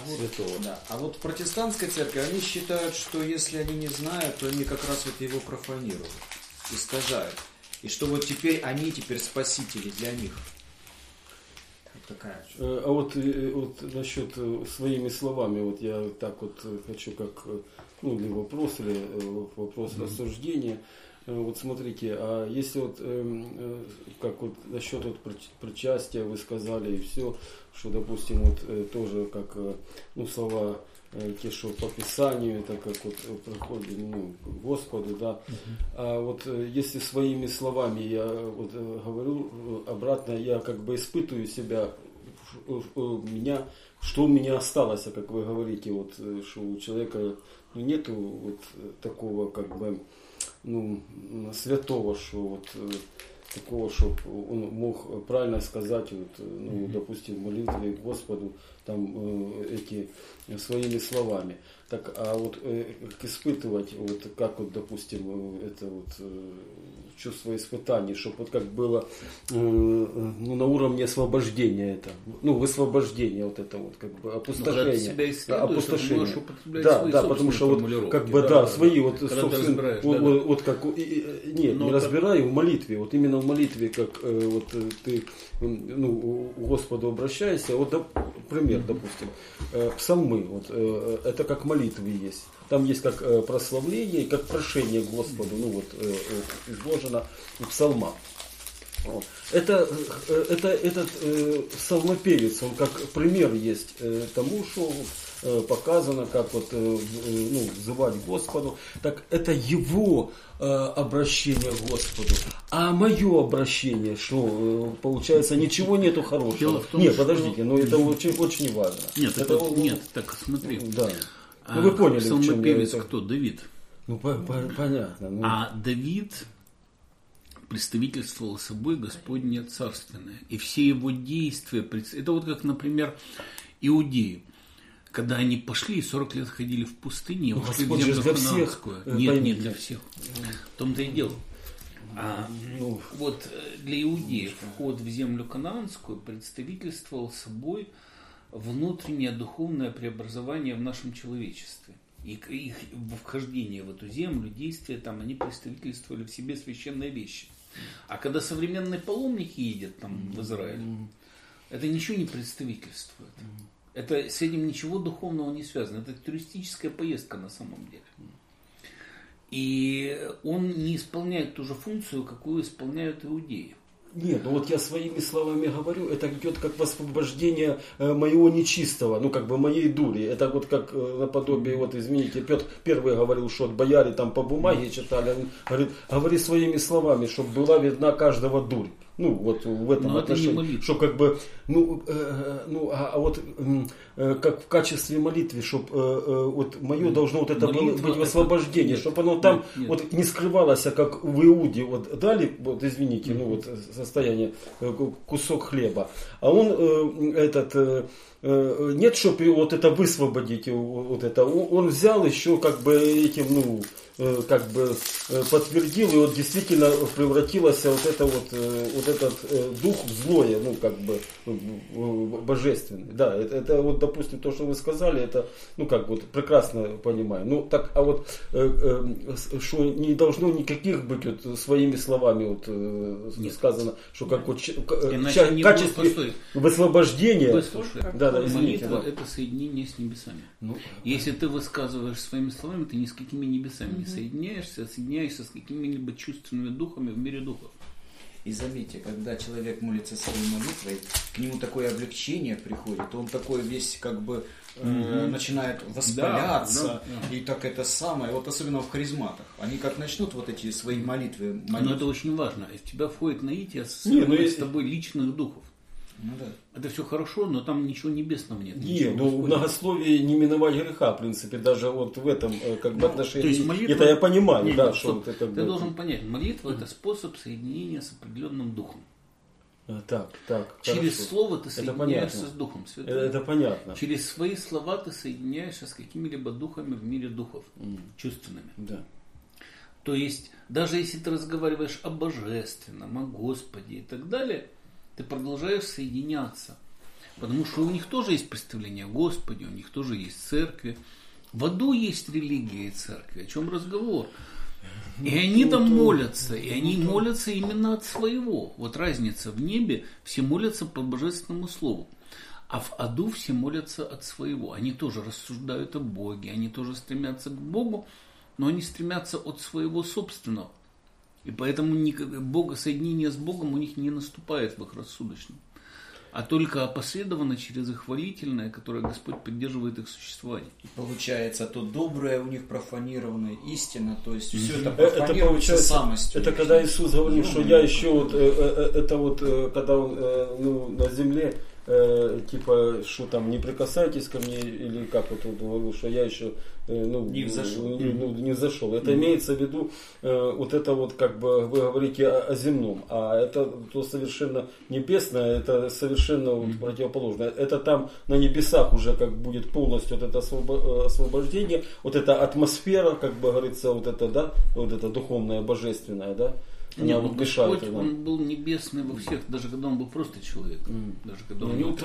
А вот в протестантской церкви они считают, что если они не знают, то они как раз вот его профанируют, искажают. И что вот они теперь спасители для них. А вот насчет своими словами, вот я так вот хочу как для вопроса или вопрос рассуждения. Вот смотрите, а если вот как вот насчет вот причастия вы сказали и все, что допустим вот тоже как слова те, что по Писанию, это как вот проходит к Господу, да. А вот если своими словами я вот говорю обратно, я как бы испытываю себя, что у меня осталось, как вы говорите, вот, что у человека нету вот такого как бы святого, что вот такого, чтобы он мог правильно сказать, вот, допустим, в молитве к Господу там эти своими словами. Так, а вот как испытывать, вот как вот, допустим, это вот чувство испытаний, чтобы вот как было на уровне освобождения это, высвобождение вот это вот как бы опустошение, опустошение. Да, потому что вот как бы свои вот собственно, вот как нет, не разбираю в молитве, вот именно в молитве, как вот ты к Господу обращаешься, вот пример, допустим, псалмы, вот это как молитвы есть. Там есть как прославление, как прошение к Господу, изложено в псалмах. Этот псалмопевец, он как пример есть тому, что показано, как вот взывать к Господу. Так это его обращение к Господу. А мое обращение, что получается, ничего нету хорошего. Нет, подождите, но это очень важно. Нет, так смотри. Да. Вы поняли, псалмопевец кто? Давид. Понятно. А Давид представительствовал собой Господне царственное. И все его действия, это вот как, например, иудеи. Когда они пошли и 40 лет ходили в пустыне, ушли в землю ханаанскую. Нет, не для всех. В том-то и дело. Вот для иудеев вход в землю ханаанскую представительствовал собой внутреннее духовное преобразование в нашем человечестве. И их вхождение в эту землю, действия там, они представительствовали в себе священные вещи. А когда современные паломники едут там в Израиль, это ничего не представительствует. Это с этим ничего духовного не связано. Это туристическая поездка на самом деле. И он не исполняет ту же функцию, какую исполняют иудеи. Нет, ну вот я своими словами говорю, это идет как высвобождение моего нечистого, ну как бы моей дури. Это вот как наподобие, вот извините, Петр Первый говорил, что от бояре там по бумаге читали, он говорит, говори своими словами, чтобы была видна каждого дурь. Ну, вот в этом отношении, что как бы, как в качестве молитвы, чтобы вот мое должно вот это быть освобождение, чтобы оно там вот не скрывалось, как в Иуде, вот дали, вот извините, ну вот состояние, кусок хлеба, а он нет, чтобы вот это высвободить, вот это, он взял еще как бы этим, как бы подтвердил, и вот действительно превратилось вот этот дух в злое, ну как бы божественный. Да, это вот, допустим, то, что вы сказали, это, ну как вот прекрасно понимаю. Ну так, а вот что не должно никаких быть вот своими словами вот сказано, что как вот в качестве высвобождения. Да, извините, молитва это соединение с небесами. Если ты высказываешь своими словами, ты ни с какими небесами не соединяешься с какими-либо чувственными духами в мире духов. И заметьте, когда человек молится своей молитвой, к нему такое облегчение приходит, он такой весь как бы начинает воспаляться, и так это самое, вот особенно в харизматах. Они как начнут вот эти свои молитвы. Но это очень важно. В тебя входит наитие с тобой личных духов. Ну, да. Это все хорошо, но там ничего небесного нет. Нет, в многословии не миновать греха, в принципе, даже вот в этом как бы отношении. То есть молитва, это я понимаю, нет, да, что ты должен понять, молитва это способ соединения с определенным духом. Так, через хорошо. слово ты соединяешься с Духом Святым. Это понятно. Через свои слова ты соединяешься с какими-либо духами в мире духов, чувственными. Да. То есть, даже если ты разговариваешь о Божественном, о Господе и так далее, ты продолжаешь соединяться. Потому что у них тоже есть представление о Господе, у них тоже есть церкви. В аду есть религия и церкви. О чем разговор? И они там молятся, и они молятся именно от своего. Вот разница, в небе все молятся по божественному слову, а в аду все молятся от своего. Они тоже рассуждают о Боге, они тоже стремятся к Богу, но они стремятся от своего собственного. И поэтому соединение с Богом у них не наступает в их рассудочном, а только опосредованно через их хвалительное, которое Господь поддерживает их существование. И получается, то доброе у них профанированное, истина, то есть все это профанируется самостью. Это когда Иисус говорил, что я еще вот, это вот, когда он на земле, типа, что там, не прикасайтесь ко мне, или как вот он говорил, что я еще не взошел. Это имеется в виду, вот это вот, как бы, вы говорите о земном, а это то совершенно небесное, это совершенно противоположное. Это там на небесах уже как будет полностью вот это освобождение, вот эта атмосфера, как бы говорится, вот это, да, вот это духовное, божественное, да. Нет, Господь, он был небесный во всех, даже когда он был просто человеком. Даже когда он был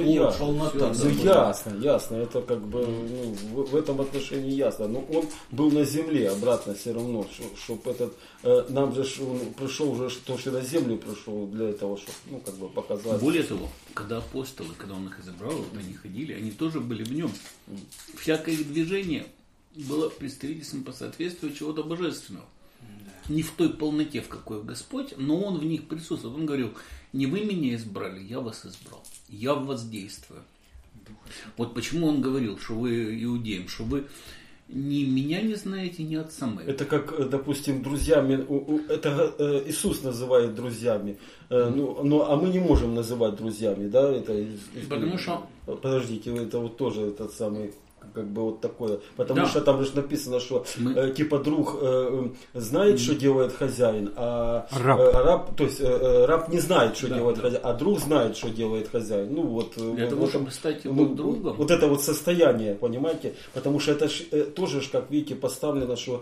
ясно, это как бы в этом отношении ясно. Но он был на земле обратно все равно, чтобы этот нам же он пришел уже, то, что на землю пришел для этого, чтобы как бы показать. Более того, когда апостолы, когда он их избрал, вот они ходили, они тоже были в нем. Всякое их движение было представительством по соответствию чего-то божественного. Не в той полноте, в какой Господь, но Он в них присутствует. Он говорил, не вы меня избрали, я вас избрал. Я в вас действую. Вот почему Он говорил, что вы иудеям, что вы ни меня не знаете, ни отца моего. Это как, допустим, друзьями, это Иисус называет друзьями, а мы не можем называть друзьями, да? Это, потому что... Подождите, это вот тоже этот самый... Как бы вот такое. Потому что там же написано, что типа друг знает, что делает хозяин, а раб, то есть раб не знает, что делает хозяин, а друг знает, что делает хозяин. Ну вот. Для того, чтобы стать его другом. Вот это вот состояние, понимаете? Потому что это тоже, как видите, поставлено, что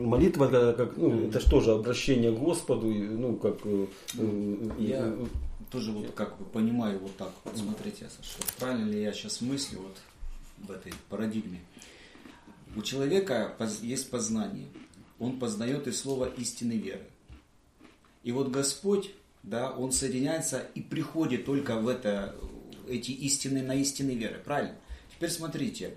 молитва, как, это же тоже обращение к Господу, тоже вот как бы понимаю вот так. Вот смотрите, Саша, правильно ли я сейчас мыслю вот в этой парадигме? У человека есть познание. Он познает из слова истинной веры. И вот Господь, да, Он соединяется и приходит только в эти истины на истинной веры. Правильно? Теперь смотрите.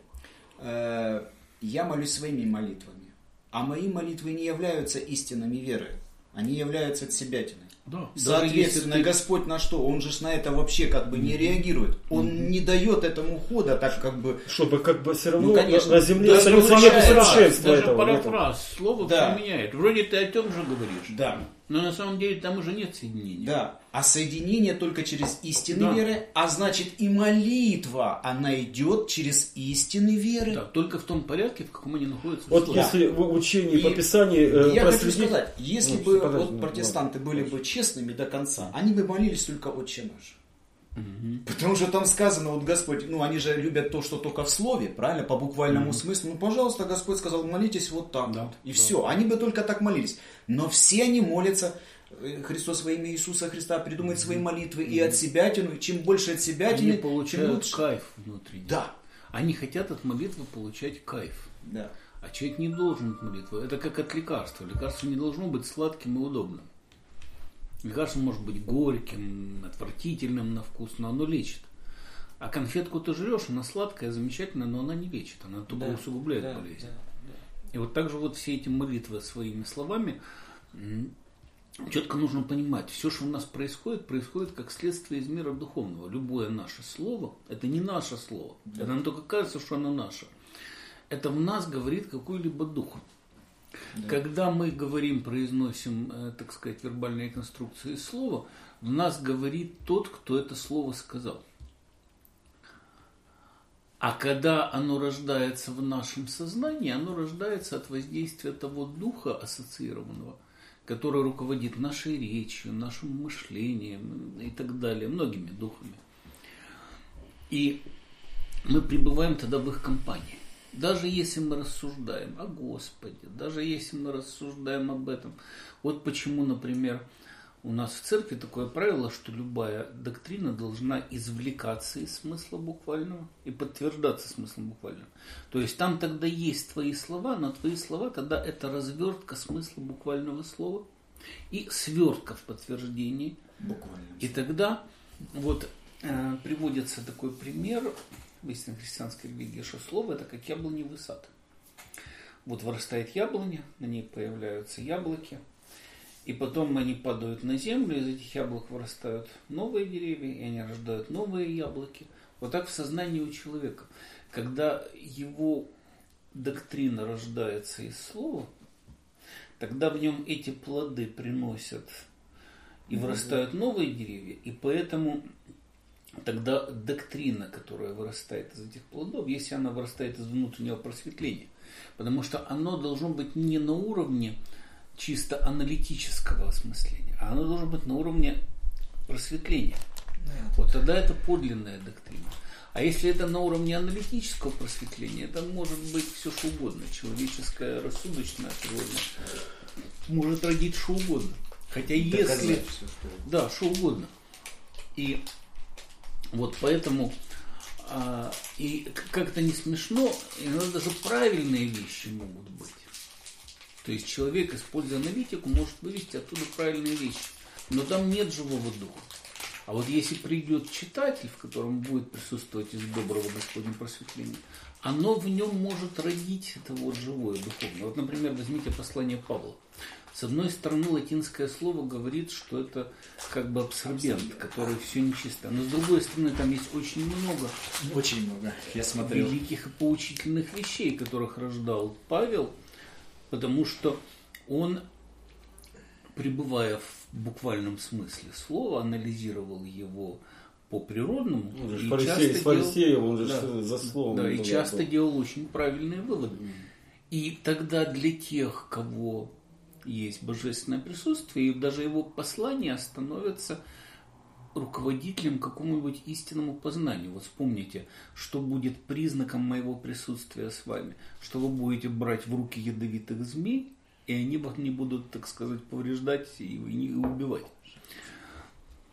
Я молюсь своими молитвами. А мои молитвы не являются истинами веры. Они являются отсебятиной. Да. Соответственно, Господь на что? Он же на это вообще как бы не реагирует. Он не дает этому хода, так как бы... Чтобы как бы все равно конечно, на земле да, остается нет совершенства Даже этого. парафраз, слово Да. все меняет. Вроде ты о том же говоришь. Да. Но на самом деле там уже нет соединения. Да. А соединение только через истинные Да. веры, а значит и молитва, она идет через истинные веры. Да, только в том порядке, в каком они находятся. в Вот слове. если в учении И по Писанию Я хочу проследить... сказать, если Ну, бы подожди, вот ну, протестанты ладно. были бы честными до конца, они бы молились только «Отче наш». Потому что там сказано, вот Господь, ну они же любят то, что только в слове, правильно, по буквальному смыслу. Ну, пожалуйста, Господь сказал, молитесь вот так Да, вот. И да. все. Они бы только так молились. Но все они молятся, Христос во имя Иисуса Христа придумает свои молитвы и от себятину, и чем больше от себятины, Они тем получают лучше. кайф внутренний. Да. Они хотят от молитвы получать кайф. Да. А человек не должен от молитвы. Это как от лекарства. Лекарство не должно быть сладким и удобным. Лекарство может быть горьким, отвратительным на вкус, но оно лечит. А конфетку ты жрешь, она сладкая, замечательная, но она не лечит. Она только усугубляет Да, болезнь. да. И вот так же вот все эти молитвы своими словами четко нужно понимать. Все, что у нас происходит, происходит как следствие из мира духовного. Любое наше слово, это не наше слово. Это нам только кажется, что оно наше. Это в нас говорит какой-либо дух. Да. Когда мы говорим, произносим, так сказать, вербальные конструкции слова, в нас говорит тот, кто это слово сказал. А когда оно рождается в нашем сознании, оно рождается от воздействия того духа ассоциированного, который руководит нашей речью, нашим мышлением и так далее, многими духами. И мы пребываем тогда в их компании. Даже если мы рассуждаем о Господе, даже если мы рассуждаем об этом. Вот почему, например, у нас в церкви такое правило, что любая доктрина должна извлекаться из смысла буквального и подтверждаться смыслом буквальным. То есть там тогда есть твои слова, но твои слова тогда это развертка смысла буквального слова и свертка в подтверждении. Буквально. И тогда вот приводится такой пример в истинно христианской религии, что слово это как яблоневый сад. Вот вырастает яблоня, на ней появляются яблоки, и потом они падают на землю, из этих яблок вырастают новые деревья, и они рождают новые яблоки. Вот так в сознании у человека. Когда его доктрина рождается из слова, тогда в нем эти плоды приносят и вырастают новые деревья, и поэтому тогда доктрина, которая вырастает из этих плодов, если она вырастает из внутреннего просветления, потому что оно должно быть не на уровне чисто аналитического осмысления, а оно должно быть на уровне просветления. Вот тогда это подлинная доктрина. А если это на уровне аналитического просветления, это может быть все что угодно. Человеческая рассудочная природа может родить что угодно. Хотя если... Все, что... Да, что угодно. И вот поэтому и как-то не смешно, иногда даже правильные вещи могут быть. То есть человек, используя аналитику, может вывести оттуда правильные вещи. Но там нет живого духа. А вот если придет читатель, в котором будет присутствовать из доброго Господня просветления, оно в нем может родить это вот живое духовное. Вот, например, возьмите послание Павла. С одной стороны, латинское слово говорит, что это как бы абсорбент, который все нечисто. Но с другой стороны, там есть очень много Я смотрел. великих и поучительных вещей, которых рождал Павел, потому что он, пребывая в буквальном смысле слова, анализировал его по природному. Он же и фарисей из часто фарисеев, делал- он же да, за словом. да, и был, часто да. делал очень правильные выводы. И тогда для тех, кого есть божественное присутствие, и даже его послания становятся руководителем к какому-нибудь истинному познанию. Вот вспомните, что будет признаком моего присутствия с вами, что вы будете брать в руки ядовитых змей, и они вас не будут, так сказать, повреждать и не убивать.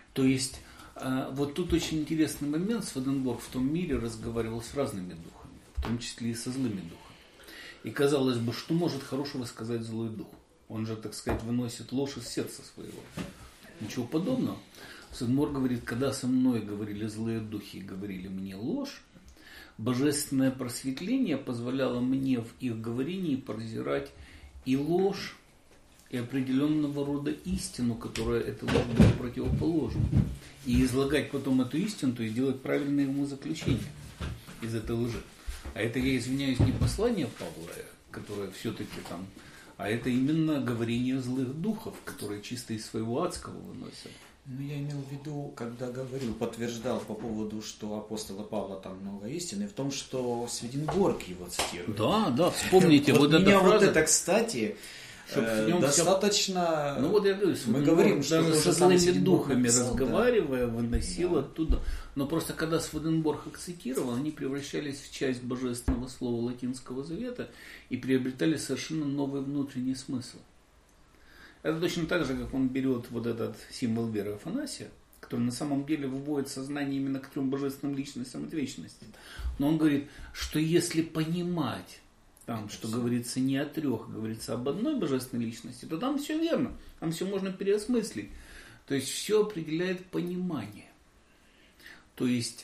То есть, вот тут очень интересный момент. Сведенборг в том мире разговаривал с разными духами, в том числе и со злыми духами. И казалось бы, что может хорошего сказать злой дух? Он же, так сказать, выносит ложь из сердца своего. Ничего подобного. Сведенборг говорит, когда со мной говорили злые духи и говорили мне ложь, божественное просветление позволяло мне в их говорении прозирать и ложь, и определенного рода истину, которая этой ложь была противоположна. И излагать потом эту истину, то есть делать правильное ему заключение из этой лжи. А это, я извиняюсь, не послание Павла, которое все-таки там, а это именно говорение злых духов, которые чисто из своего адского выносят. Ну, я имел в виду, когда говорил, подтверждал по поводу, что апостола Павла там много истины, в том, что Сведенборг его цитирует. Да, вспомните, вот эта меня фраза. Вот это, кстати, достаточно... Ну вот я говорю, мы говорим, что даже со злыми духами написал, разговаривая, выносил оттуда. Но просто когда Сведенборг их цитировал, они превращались в часть божественного слова Латинского Завета и приобретали совершенно новый внутренний смысл. Это точно так же, как он берет вот этот символ веры Афанасия, который на самом деле выводит сознание именно к 3 божественным личностям от вечности. Но он говорит, что если понимать, там, что говорится не о 3, говорится об одной божественной личности, то там все верно, там все можно переосмыслить. То есть все определяет понимание. То есть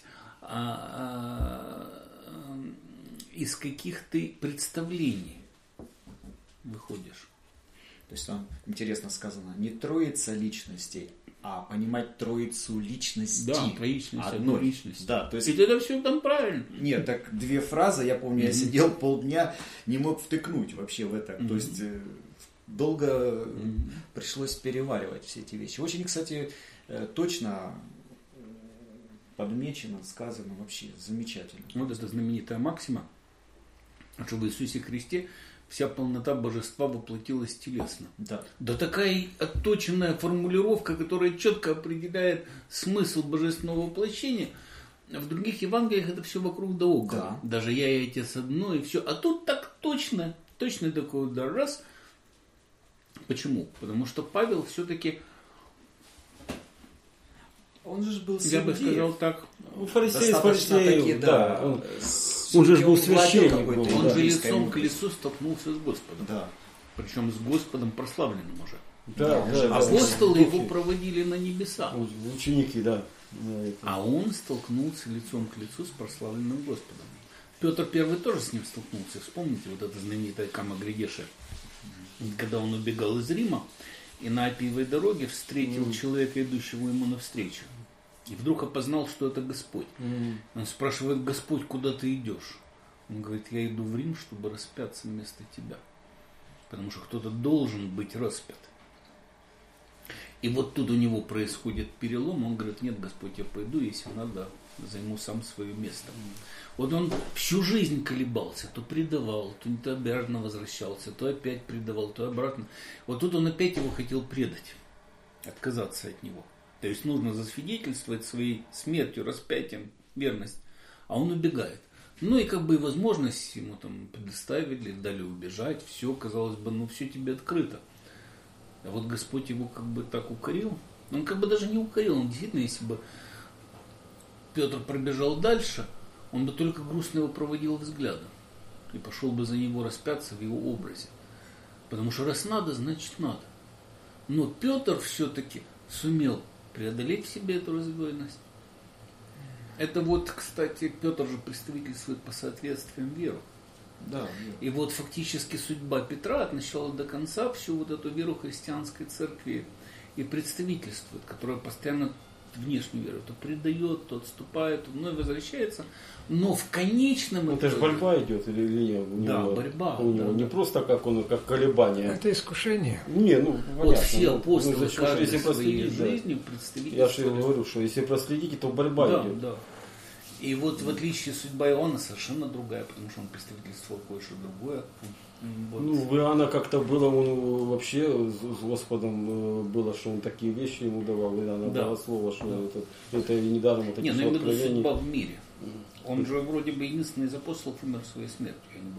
из каких ты представлений выходишь. То есть там интересно сказано, не троица личностей, а понимать троицу личностей. Да, троичность, одной личности. Да, то есть... И это все там правильно. Нет, так 2 фразы, я помню, я сидел полдня, не мог втыкнуть вообще в это. То есть долго пришлось переваривать все эти вещи. Очень, кстати, точно подмечено, сказано, вообще замечательно. Вот эта знаменитая максима, что в Иисусе Христе вся полнота божества воплотилась телесно. Да такая отточенная формулировка, которая четко определяет смысл божественного воплощения. В других Евангелиях это все вокруг да около. Да. Даже я и Отец одно, и все. А тут так точно такой удар. Раз. Почему? Потому что Павел все-таки... Он же был я бы сказал так... Фарисеев, да. Он же был священник. Он же лицом к лицу столкнулся с Господом. Да. Причем с Господом прославленным уже. Да. Апостолы его проводили на небеса. Ученики, да. А он столкнулся лицом к лицу с прославленным Господом. Петр I тоже с ним столкнулся. Вспомните вот это знаменитое Кама Гридеша. Когда он убегал из Рима и на Апиевой дороге встретил человека, идущего ему навстречу. И вдруг опознал, что это Господь. Он спрашивает: Господь, куда ты идешь? Он говорит: я иду в Рим, чтобы распяться вместо тебя. Потому что кто-то должен быть распят. И вот тут у него происходит перелом. Он говорит: нет, Господь, я пойду, если надо, займу сам свое место. Вот он всю жизнь колебался, то предавал, то обратно возвращался, то опять предавал, то обратно. Вот тут он опять его хотел предать, отказаться от него. То есть нужно засвидетельствовать своей смертью, распятием верность, а он убегает. Ну и как бы и возможность ему там предоставили, дали убежать, все, казалось бы, ну все тебе открыто. А вот Господь его как бы так укорил. Он как бы даже не укорил, он действительно, если бы Петр пробежал дальше, он бы только грустно его проводил взглядом и пошел бы за него распяться в его образе. Потому что раз надо, значит надо. Но Петр все-таки сумел преодолеть в себе эту раздвоенность. Это вот, кстати, Петр же представительствует по соответствиям веру. Да. И вот фактически судьба Петра от начала до конца всю вот эту веру христианской церкви и представительствует, которая постоянно внешнюю веру то предает, то отступает, то вновь возвращается. Но в конечном итоге... Это же борьба идет или нет? Да, борьба. У него не просто как колебание. Это искушение. Не, ну, вот понятно. все апостолы каждой если своей проследить, жизнью представители. Я же говорю, что если проследите, то борьба идет. Да. И вот в отличие судьба Иоанна совершенно другая, потому что он представительствовал кое-что другое. Вот. Ну, в Иоанна как-то было, он вообще с Господом было, что он такие вещи ему давал, Иоанна дало слово, что это недаром вот не, такие ну именно откровения. судьба в мире. Он же вроде бы единственный из апостолов умер своей смертью, я не буду это утверждать.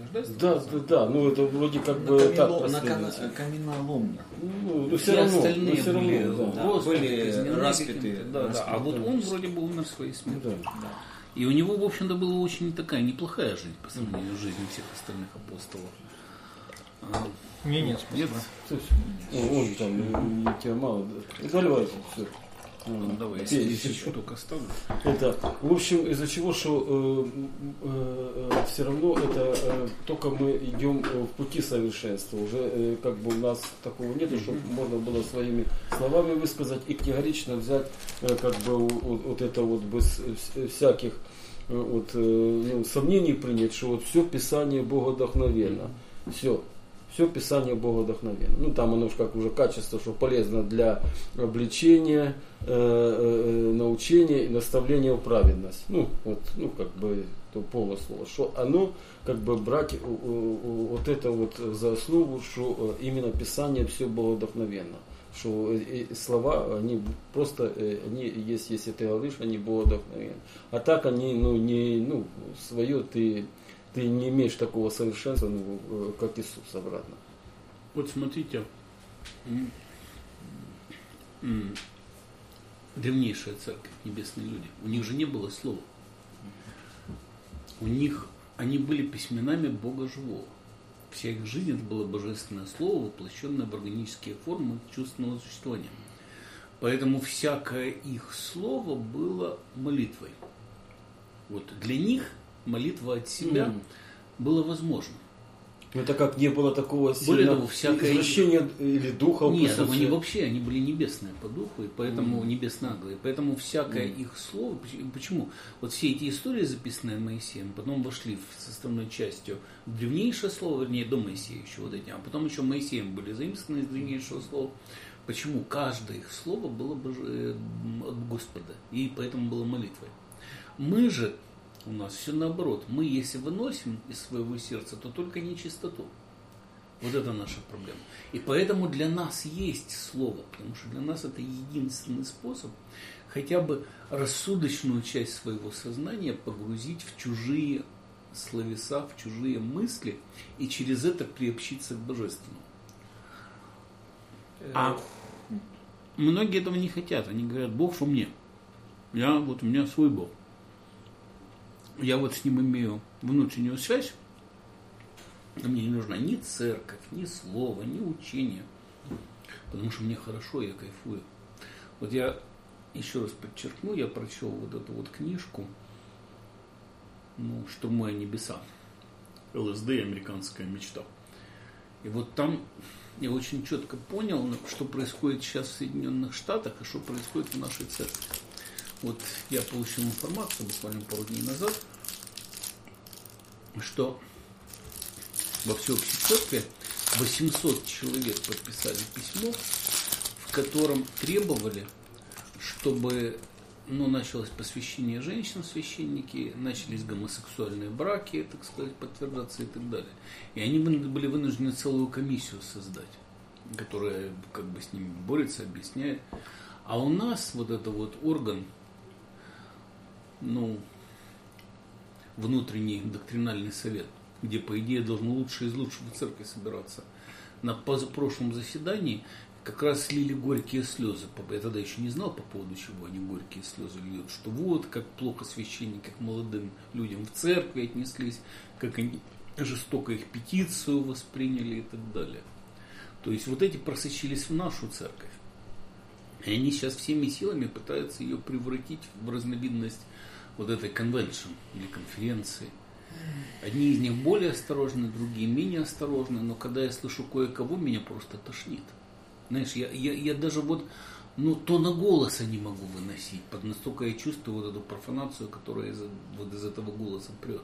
да? Да, ну это вроде как бы так На последовательно. каменоломнях. Ну, все Все равно, остальные все равно, были, да. были казнены распяты, каким-то, да. А вот он вроде бы умер своей Ну, смертью. да. И у него, в общем-то, была очень такая неплохая жизнь по сравнению с жизнью всех остальных апостолов. Мне нет Нет? смысла. Он там, тебя мало. Заливайте, все. Ну, давай, если еще только оставлю. Это, в общем, из-за чего, что все равно это только мы идем в пути совершенства. Уже как бы у нас такого нету, чтобы можно было своими словами высказать и категорично взять как бы вот это вот без всяких вот, сомнений принять, что вот все Писание Богодохновенно. Все Писание Богодохновенно. Ну, там оно как уже качество, что полезно для обличения, научения и наставления в праведность. Ну, вот, как бы то полное слово. Что оно как бы брать вот это вот за основу, что именно Писание все Богодохновенно. Что слова, они просто, они есть, если ты говоришь, они Богодохновенны. А так они, свое ты не имеешь такого совершенства, как Иисус обратно. Вот смотрите, древнейшая церковь, небесные люди, у них же не было слова. Они были письменами Бога живого. Вся их жизнь это было божественное слово, воплощенное в органические формы чувственного существования. Поэтому всякое их слово было молитвой. Вот для них молитва от себя было возможно. Это как не было такого Более того, всякое извращения или духа. Нет, они были небесные по духу, и поэтому небесные ангелы. Поэтому всякое их слово. Почему? Вот все эти истории, записанные Моисеем, потом вошли в составной частью древнейшее слово, вернее, до Моисея еще вот эти, а потом еще Моисеем были заимствованы из древнейшего слова. Почему? Каждое их слово было от Господа, и поэтому было молитвой. Мы же, у нас все наоборот. Мы, если выносим из своего сердца, то только нечистоту. Вот это наша проблема. И поэтому для нас есть слово, потому что для нас это единственный способ хотя бы рассудочную часть своего сознания погрузить в чужие словеса, в чужие мысли и через это приобщиться к божественному. А многие этого не хотят. Они говорят, Бог во мне. У меня свой Бог. Я вот с ним имею внутреннюю связь, а мне не нужна ни церковь, ни слово, ни учение, потому что мне хорошо, я кайфую. Вот я еще раз подчеркну, я прочел вот эту вот книжку, «Штурмуя небеса», ЛСД, американская мечта. И вот там я очень четко понял, что происходит сейчас в Соединенных Штатах и что происходит в нашей церкви. Вот я получил информацию буквально пару дней назад, что во всеобщей церкви 800 человек подписали письмо, в котором требовали, чтобы началось посвящение женщин в священники, начались гомосексуальные браки, так сказать, подтверждаться и так далее. И они были вынуждены целую комиссию создать, которая как бы с ними борется, объясняет. А у нас вот это вот орган, внутренний доктринальный совет, где, по идее, должны лучшие из лучших в церкви собираться. На позапрошлом заседании как раз лили горькие слезы. Я тогда еще не знал, по поводу чего они горькие слезы льют. Что вот, как плохо священники к молодым людям в церкви отнеслись, как они жестоко их петицию восприняли и так далее. То есть вот эти просочились в нашу церковь. И они сейчас всеми силами пытаются ее превратить в разновидность вот этой конвеншн или конференции. Одни из них более осторожны, другие менее осторожны, но когда я слышу кое-кого, меня просто тошнит. Знаешь, я даже тона голоса не могу выносить, настолько я чувствую вот эту профанацию, которая из этого голоса прет.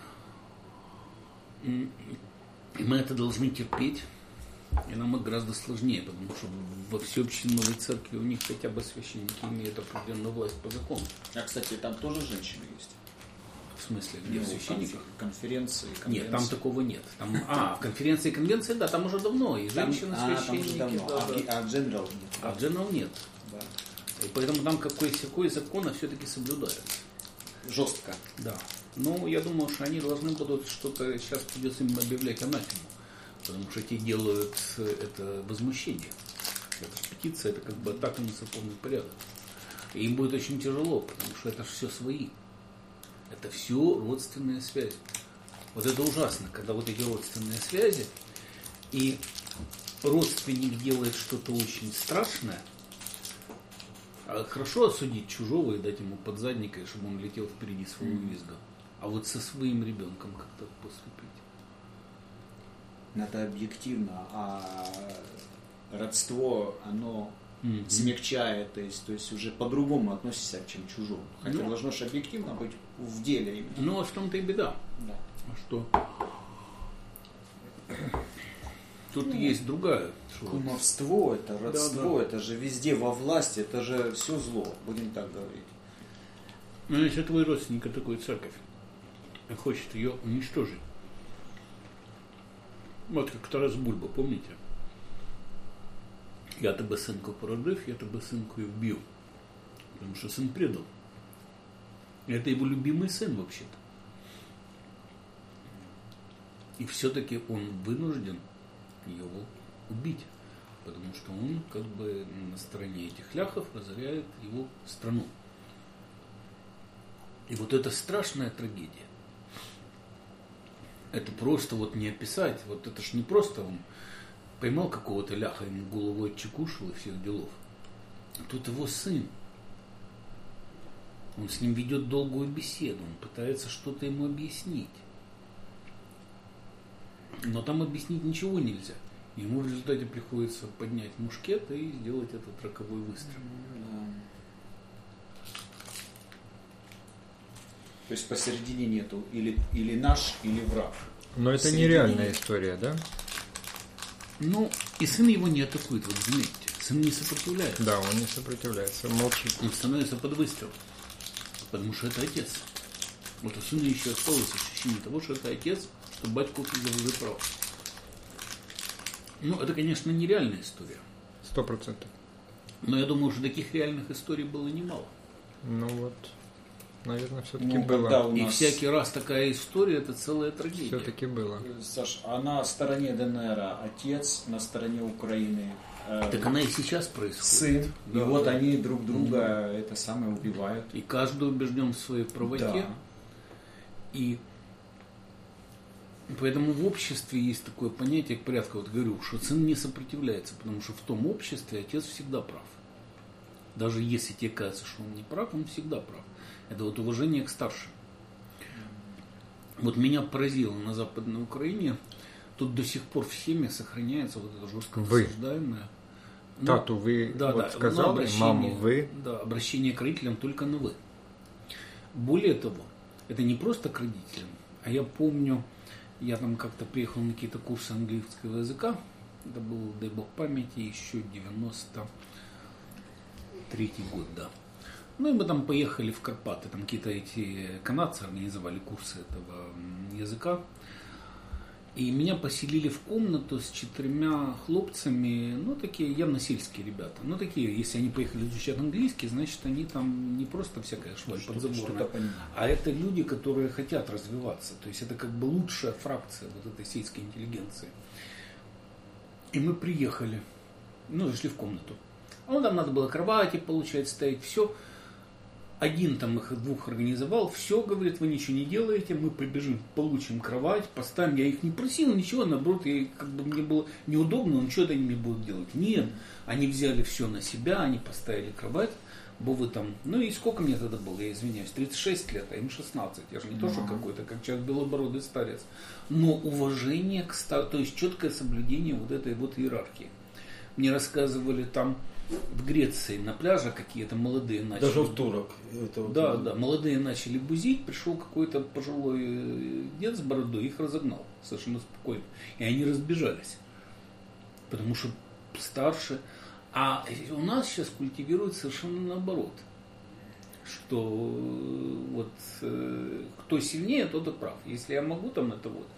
И мы это должны терпеть. И нам это гораздо сложнее, потому что во всеобщей новой церкви у них хотя бы священники имеют определенную власть по закону. А, кстати, там тоже женщины есть. В смысле, где в священниках? Конференции. Нет, там такого нет. В конференции и конвенции, да, там уже давно. И женщины, священники. А в General нет. А в General нет. Да. И поэтому там какой закон все-таки соблюдается. жестко. Да. Ну, я думаю, что они должны будут что-то, сейчас придется им объявлять анафему, потому что те делают это возмущение. Это же петиция, это как бы атака на церковный порядок. И им будет очень тяжело, потому что это же все свои. Это все родственные связи. Вот это ужасно, когда вот эти родственные связи, и родственник делает что-то очень страшное. А хорошо осудить чужого и дать ему подзадника, чтобы он летел впереди своего визга. А вот со своим ребенком как так поступить? Надо объективно, а родство, оно смягчает, то есть уже по-другому относишься, чем к чужому. Хотя должно же объективно быть в деле именно. Ну, а в том-то и беда. Да. А что? Тут есть другая. Кумовство, это родство, это же везде во власти, это же все зло, будем так говорить. Ну, если твой родственник атакует церковь, и хочет ее уничтожить. Вот как Тарас Бульба, помните? Я тебе, синку, породив, я тебе, синку, и вбью. Потому что сын предал. И это его любимый сын вообще-то. И все-таки он вынужден его убить. Потому что он как бы на стороне этих ляхов разоряет его страну. И вот это страшная трагедия. Это просто вот не описать. Вот это ж не просто он поймал какого-то ляха, ему голову отчекушил и всех делов. А тут его сын. Он с ним ведет долгую беседу. Он пытается что-то ему объяснить. Но там объяснить ничего нельзя. Ему в результате приходится поднять мушкет и сделать этот роковой выстрел. То есть посередине нету или наш, или враг. Но это нереальная история, да? Ну, и сын его не атакует, вот заметьте. Сын не сопротивляется. Да, он не сопротивляется, молчит. Он становится под выстрел. Потому что это отец. Вот у сына еще осталось ощущение того, что это отец, что батьку за прав. Ну, это, конечно, нереальная история. 100%. Но я думаю, что таких реальных историй было немало. Ну вот, наверное, все-таки Ну, было. когда у И нас- всякий раз такая история, это целая трагедия. Все-таки было. Саш, а на стороне ДНР отец, на стороне Украины Так она и сейчас происходит. сын. Да, И вот да. они друг друга это самое убивают. И каждый убежден в своей правоте. Да. И поэтому в обществе есть такое понятие, к порядку, вот говорю, что сын не сопротивляется, потому что в том обществе отец всегда прав. Даже если тебе кажется, что он не прав, он всегда прав. Это вот уважение к старшим. Вот меня поразило на Западной Украине, тут до сих пор в семье сохраняется вот это жестко Вы. осуждаемое. Тату вы вот сказали, обращение- маму вы. Да, обращение к родителям только на вы. Более того, это не просто к родителям, а я помню, я там как-то приехал на какие-то курсы английского языка, это был, дай бог памяти, еще 93-й год, да. Ну и мы там поехали в Карпаты, там какие-то эти канадцы организовали курсы этого языка. И меня поселили в комнату с 4 хлопцами, ну такие явно сельские ребята. Ну такие, если они поехали изучать английский, значит они там не просто всякая шваль подзаборная, а это люди, которые хотят развиваться. То есть это как бы лучшая фракция вот этой сельской интеллигенции. И мы приехали, ну зашли в комнату. Ну там надо было кровати получать, ставить, все. Один там их двух организовал, все, говорит, вы ничего не делаете, мы прибежим, получим кровать, поставим. Я их не просил, ничего, наоборот, как бы мне было неудобно, но что это они мне будут делать? Нет, они взяли все на себя, они поставили кровать, вы там, ну и сколько мне тогда было, я извиняюсь, 36 лет, а им 16, я же не то, что какой-то, как человек белобородый старец. Но уважение к старцу, то есть четкое соблюдение вот этой вот иерархии. Мне рассказывали там, в Греции на пляже какие-то молодые начали. Даже в турок. Это вот Да, да, молодые начали бузить, пришел какой-то пожилой дед с бородой, их разогнал совершенно спокойно. И они разбежались. Потому что старше. А у нас сейчас культивируют совершенно наоборот. Что вот кто сильнее, тот и прав. Если я могу там это вот.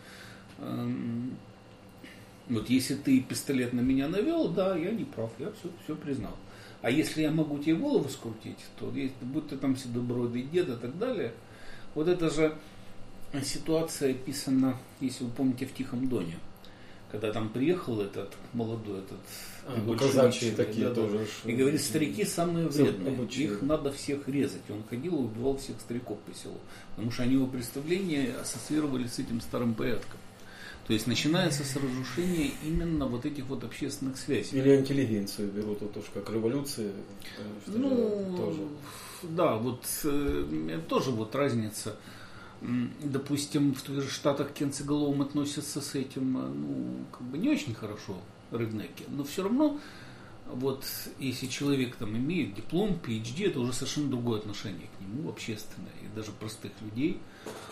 Вот если ты пистолет на меня навел, да, я не прав, я все признал. А если я могу тебе голову скрутить, то будь ты там седобородый дед и так далее, Вот эта же ситуация описана, если вы помните, в «Тихом доне». Когда там приехал этот молодой, казачьи такие тоже. И говорит, старики самые вредные, их надо всех резать. И он ходил и убивал всех стариков по селу, потому что они его представления ассоциировали с этим старым порядком. То есть начинается с разрушения именно вот этих вот общественных связей. Или интеллигенцию берут, вот тоже как революция. Тоже. Да, вот тоже вот разница. Допустим, в тех же Штатах к кенцеголовым относятся с этим, как бы не очень хорошо, реднеки, но все равно, вот, если человек там имеет диплом, PhD, это уже совершенно другое отношение к нему, общественное, и даже простых людей,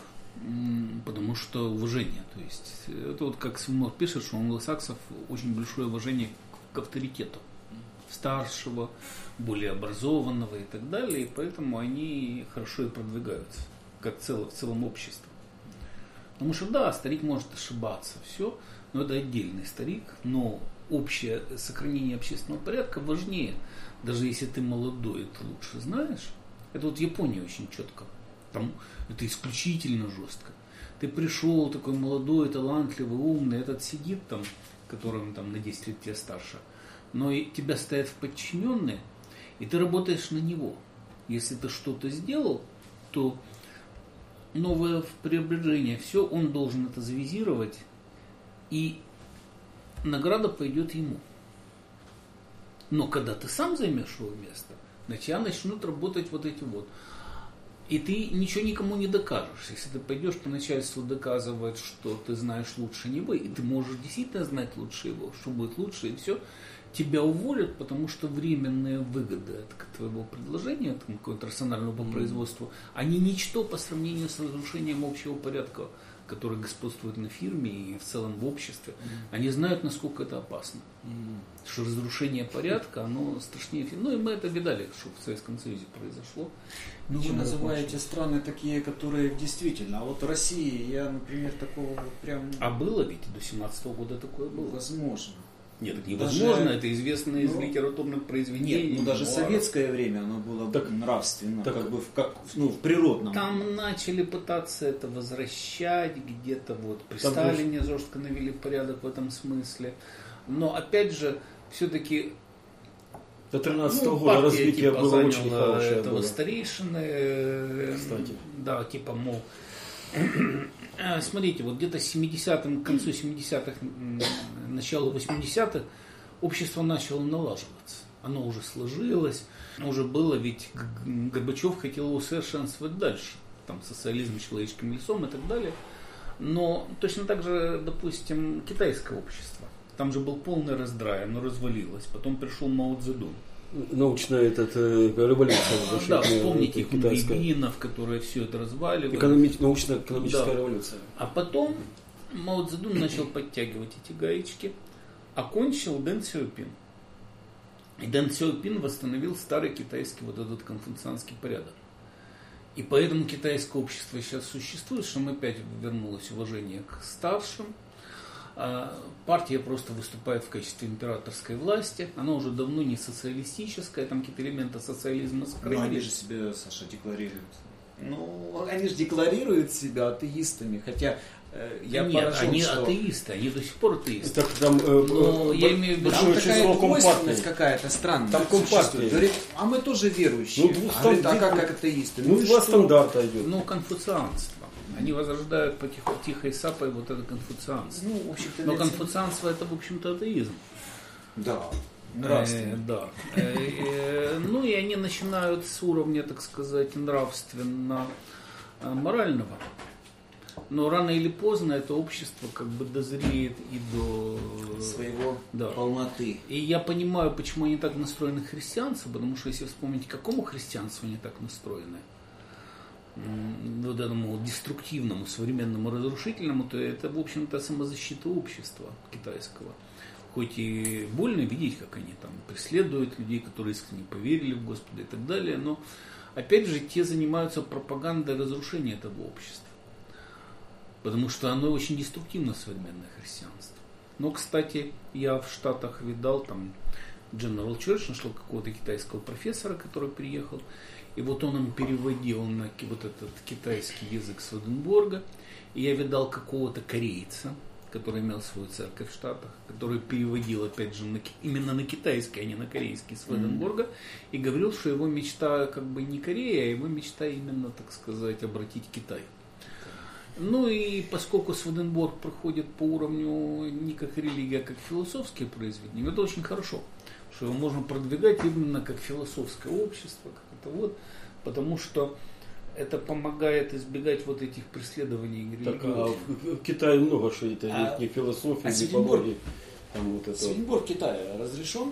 потому что уважение, то есть, это вот как Симонов пишет, что у англосаксов очень большое уважение к авторитету, старшего, более образованного и так далее, и поэтому они хорошо и продвигаются. Как в целом обществе. Потому что да, старик может ошибаться, все, но это отдельный старик, но общее сохранение общественного порядка важнее. Даже если ты молодой, ты лучше знаешь. Это вот в Японии очень четко. Там это исключительно жестко. Ты пришел такой молодой, талантливый, умный, этот сидит там, которым там на 10 лет тебя старше, но и тебя ставят в подчиненные, и ты работаешь на него. Если ты что-то сделал, то новое приобретение, все, он должен это завизировать, и награда пойдет ему. Но когда ты сам займешь его место, на тебя начнут работать вот эти вот. И ты ничего никому не докажешь. Если ты пойдешь по начальству доказывать, что ты знаешь лучше него, и ты можешь действительно знать лучше его, что будет лучше, и все, тебя уволят, потому что временные выгоды от твоего предложения, от какого-то рационального по производству, они ничто по сравнению с разрушением общего порядка, который господствует на фирме и в целом в обществе. Они знают, насколько это опасно. Что разрушение порядка, оно страшнее. Ну и мы это видали, что в Советском Союзе произошло. Ну, вы называете страны такие, которые действительно. А вот в России я, например, такого вот прям... А было ведь до 17-го года такое было? Возможно. Нет, это невозможно, даже, это известно из литературных произведений. Нет, даже советское время оно было так нравственно, так, как бы в природном. Там начали пытаться это возвращать, где-то вот при Сталине жестко навели порядок в этом смысле. Но опять же, все-таки до 13-го года развитие типа, было очень хорошее. Этого было. Старейшины, кстати. Да, типа, мол, смотрите, вот где-то к концу 70-х, началу 80-х общество начало налаживаться. Оно уже сложилось, уже было, ведь Горбачев хотел его усовершенствовать дальше. Там социализм человеческим лицом и так далее. Но точно так же, допустим, китайское общество. Там же был полный раздрай, оно развалилось. Потом пришел Мао Цзэдун. Научная революция. Да, вспомните Хунвейбинов, которые все это разваливали. Научно-экономическая революция. А потом Мао Цзэдун начал подтягивать эти гаечки, окончил Дэн Сяопин. И Дэн Сяопин восстановил старый китайский вот этот конфуцианский порядок. И поэтому китайское общество сейчас существует, что опять вернулось уважение к старшим. Партия просто выступает в качестве императорской власти. Она уже давно не социалистическая, там какие-то элементы социализма сохранились. Но они же себя, Саша, декларируют. Ну, они же декларируют себя атеистами, хотя я поражен, они что... атеисты, они до сих пор атеисты. Так, там, я имею в виду, там такая двойственность какая-то странная. Там компартия. Говорит, а мы тоже верующие. Говорит, а как атеисты? Два стандарта идет. Ну, конфуцианство. Они возрождают тихой сапой вот это конфуцианство. Ну, в общем-то, но конфуцианство это, в общем-то, атеизм. Да. Нравственно. Да. Ну и они начинают с уровня, так сказать, нравственно-морального. Но рано или поздно это общество как бы дозреет и до своего полноты. И я понимаю, почему они так настроены христианцы, потому что если вспомнить, к какому христианству они так настроены, вот этому деструктивному, современному, разрушительному, то это, в общем-то, самозащита общества китайского. Хоть и больно видеть, как они там преследуют людей, которые искренне поверили в Господа и так далее, но, опять же, те занимаются пропагандой разрушения этого общества. Потому что оно очень деструктивно, современное христианство. Но, кстати, я в Штатах видал, там, General Church, нашел какого-то китайского профессора, который приехал, И вот он им переводил на вот этот китайский язык Сведенборга. И я видал какого-то корейца, который имел свою церковь в Штатах, который переводил, опять же, именно на китайский, а не на корейский Сведенборга, и говорил, что его мечта как бы не Корея, а его мечта именно, так сказать, обратить Китай. Ну и поскольку Сведенборг проходит по уровню не как религия, а как философские произведения, это очень хорошо, что его можно продвигать именно как философское общество, как это вот, потому что это помогает избегать вот этих преследований религиозных. В Китае много что это, не философия, не пологи. Сведенборг Китая разрешен?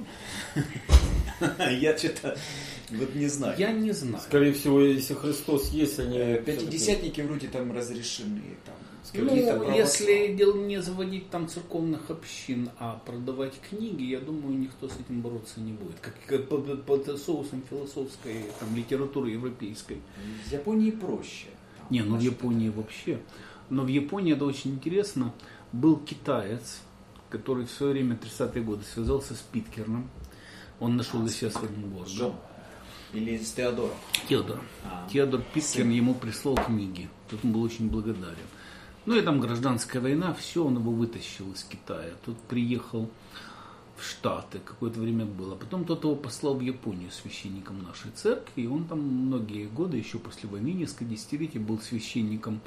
Я что-то вот не знаю. Я не знаю. Скорее всего, если Христос есть, они... Пятидесятники вроде там разрешены. Там, если не заводить там церковных общин, а продавать книги, я думаю, никто с этим бороться не будет. Как под соусом философской там, литературы европейской. В Японии проще. Не, ну в Японии вообще. Но в Японии это очень интересно. Был китаец, который в свое время, 30-е годы, связался с Питкерном. Он нашел для себя Сведенборг. Или с Теодором? Теодор Питкерн ему прислал книги. Тут он был очень благодарен. Ну и там гражданская война, все, он его вытащил из Китая. Тут приехал в Штаты, какое-то время было. Потом тот его послал в Японию священником нашей церкви. И он там многие годы, еще после войны, несколько десятилетий, был священником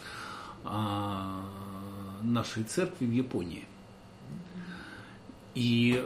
нашей церкви в Японии. И,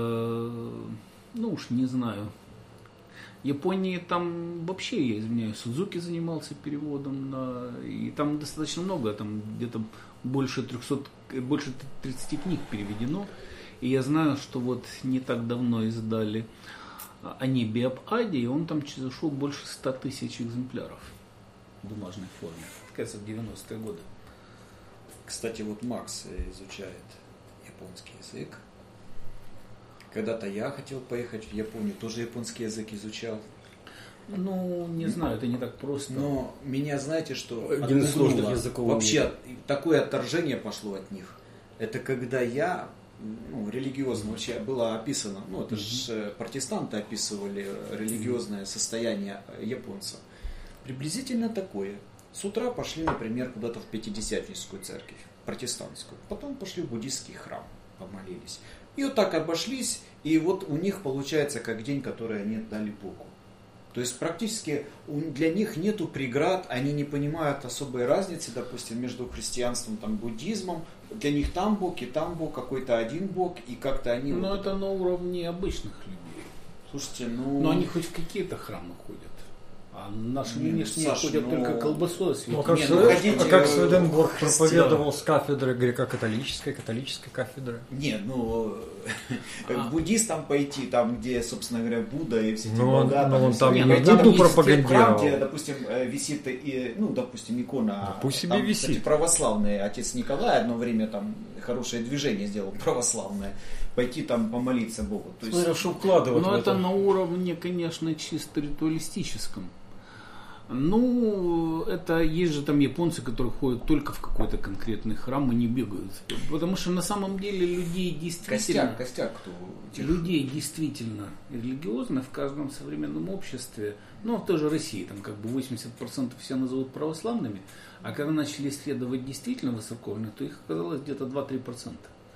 ну уж не знаю, в Японии там вообще, я извиняюсь, Судзуки занимался переводом, и там достаточно много, там где-то больше 30 книг переведено. И я знаю, что вот не так давно издали «О небе об аде», и он там зашел больше 100 тысяч экземпляров в бумажной форме. Кажется, в 90-е годы. Кстати, вот Макс изучает японский язык. Когда-то я хотел поехать в Японию, тоже японский язык изучал. Ну, не знаю, это не так просто. Но меня, знаете, что один из сложных языков. Вообще, такое отторжение пошло от них. Это когда я, религиозно вообще было описано, это же протестанты описывали религиозное состояние японцев. Приблизительно такое. С утра пошли, например, куда-то в Пятидесятническую церковь, протестантскую. Потом пошли в буддийский храм, помолились. И вот так обошлись, и вот у них получается как день, который они дали Богу. То есть практически для них нету преград, они не понимают особой разницы, допустим, между христианством и буддизмом. Для них там Бог и там Бог, какой-то один Бог, и как-то они... Но это на уровне обычных людей. Слушайте, Но они хоть в какие-то храмы ходят. А наши нынешние ходят только колбасой осветить. Как Сведенборг проповедовал с кафедры греко-католической, католической кафедры? Нет, к буддистам пойти, там, где, собственно говоря, Будда и все эти бога. Но он там не Будду пропагандировал. Где, допустим, висит, допустим, икона. Пусть себе там, висит. Кстати, православный отец Николай одно время там хорошее движение сделал, православное. Пойти там помолиться Богу. То есть... что вкладывать но это на уровне, конечно, чисто ритуалистическом. Это есть же там японцы, которые ходят только в какой-то конкретный храм и не бегают. Потому что на самом деле людей действительно... Костяк кто? Людей действительно религиозно в каждом современном обществе, в той же России, там 80% все назовут православными, а когда начали исследовать действительно высоковольных, то их оказалось где-то 2-3%.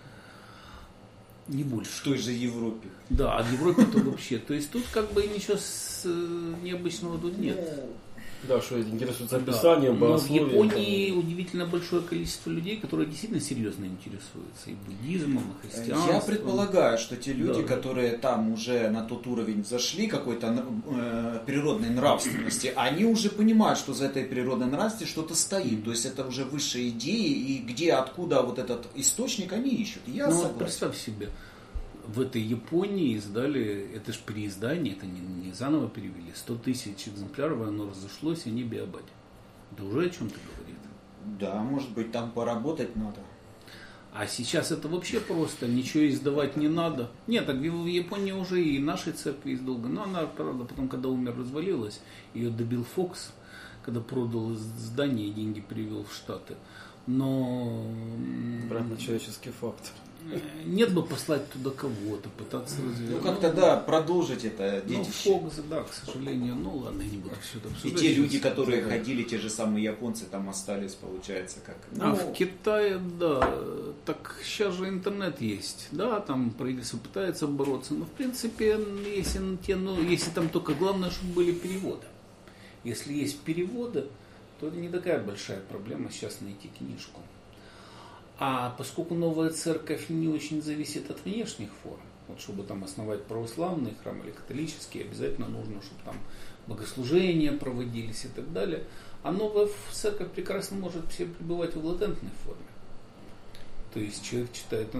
Не больше. В той же Европе. Да, а в Европе-то вообще. То есть тут ничего необычного тут нет. Да, что интересуется описанием, но в Японии удивительно большое количество людей, которые действительно серьезно интересуются и буддизмом, и христианством. Я предполагаю, что те люди, которые там уже на тот уровень зашли, какой-то природной нравственности, они уже понимают, что за этой природной нравственностью что-то стоит. То есть это уже высшие идеи, и где, откуда вот этот источник они ищут. Я согласен. Представь себе, в этой Японии издали, это же переиздание, это не заново перевели, 100 тысяч экземпляров, оно разошлось, и не биобаде. Это уже о чем-то говорит. Да, может быть, там поработать надо. А сейчас это вообще просто, ничего издавать не надо. Нет, так в Японии уже и нашей церкви есть долго, но она, правда, потом, когда умер, развалилась, ее добил Фокс, когда продал здание и деньги привел в Штаты. Но... Правильно, человеческий фактор. Нет бы послать туда кого-то, пытаться развивать. Ну как-то да, продолжить это Ну, детище. Фокс, да, к сожалению, ну ладно, я не буду все это И обсуждать. те люди, Сейчас. которые ходили, те же самые японцы, там остались, получается, как... А в Китае, да, так сейчас же интернет есть, да, там правительство пытается бороться, но в принципе, если там только главное, чтобы были переводы. Если есть переводы, то это не такая большая проблема сейчас найти книжку. А поскольку новая церковь не очень зависит от внешних форм, вот чтобы там основать православный храм или католический, обязательно нужно, чтобы там богослужения проводились и так далее. А новая церковь прекрасно может все пребывать в латентной форме. То есть человек читает,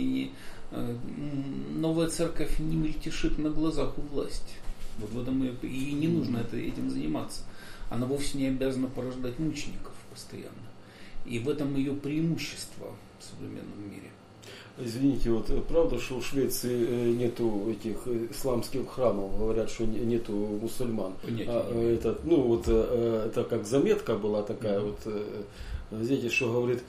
новая церковь не мельтешит на глазах у власти. Вот в этом и не нужно этим заниматься. Она вовсе не обязана порождать мучеников постоянно. И в этом ее преимущество в современном мире. Извините, вот правда, что в Швеции нету этих исламских храмов, говорят, что нету мусульман. Это как заметка была такая, вот, знаете, что говорит,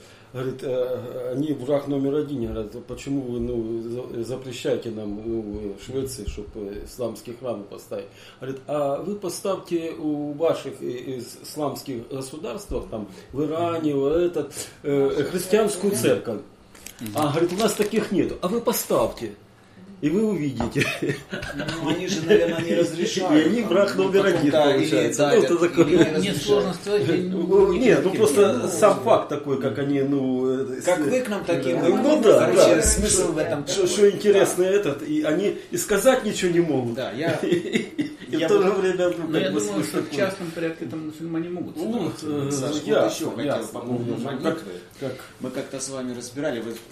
они враг номер один, говорят, почему вы запрещаете нам в Швеции, чтобы исламские храмы поставить. Говорит, а вы поставьте у ваших исламских государствах, там, в Иране, христианскую церковь. А, говорит, у нас таких нету. А вы поставьте. И вы увидите. Ну, они же, наверное, не разрешают. И они враг номер один, получается. Мне сложно сказать. Нет, ну просто сам факт такой, как они, как вы к нам такие, ну да, короче, да. смысл в этом такой. Что интересно и они и сказать ничего не могут. Да, и в то же время, но я думаю, что в частном порядке там мусульмане могут. Саш, вот еще хотел по поводу молитвы. Мы как-то с вами разбирали, вы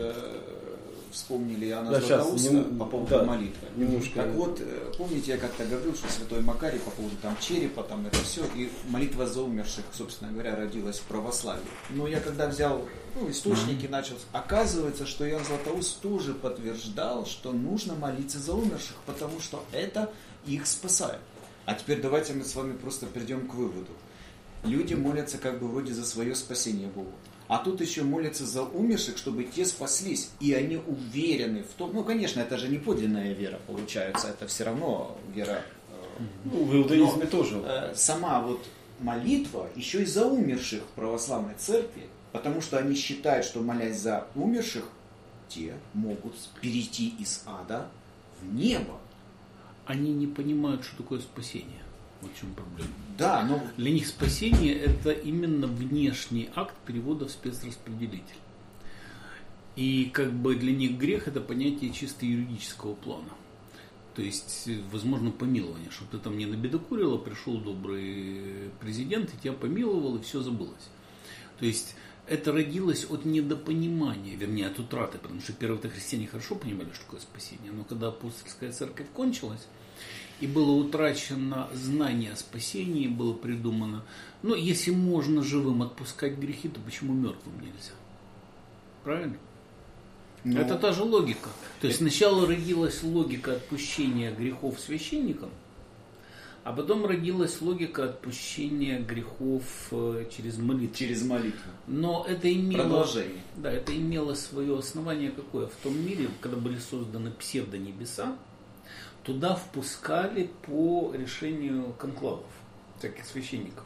вспомнили Иоанна Златоуста по поводу молитвы. Немножко. Так вот, помните, я как-то говорил, что святой Макарий по поводу там черепа, там это все, и молитва за умерших, собственно говоря, родилась в православии. Но я когда взял источники, начал, оказывается, что Иоанн Златоуст тоже подтверждал, что нужно молиться за умерших, потому что это их спасает. А теперь давайте мы с вами просто придем к выводу. Люди молятся как бы вроде за свое спасение Богу. А тут еще молятся за умерших, чтобы те спаслись. И они уверены в том... Ну, конечно, это же не подлинная вера, получается. Это все равно вера... в иудаизме тоже. Сама вот молитва еще и за умерших в православной церкви. Потому что они считают, что молясь за умерших, те могут перейти из ада в небо. Они не понимают, что такое спасение. Вот в чем проблема. Да, но... Для них спасение – это именно внешний акт перевода в спецраспределитель. И как бы для них грех – это понятие чисто юридического плана. То есть, возможно, помилование, чтобы ты там не набедокурил, пришел добрый президент и тебя помиловал, и все забылось. То есть, это родилось от недопонимания, вернее, от утраты, потому что первые христиане хорошо понимали, что такое спасение. Но когда апостольская церковь кончилась, и было утрачено знание о спасении, было придумано, ну, если можно живым отпускать грехи, то почему мертвым нельзя? Правильно? Но... Это та же логика. То есть сначала родилась логика отпущения грехов священникам, а потом родилась логика отпущения грехов через молитву. Через молитву. Но это имело... Продолжение. Да, это имело свое основание какое? В том мире, когда были созданы псевдонебеса, туда впускали по решению конклавов, всяких священников.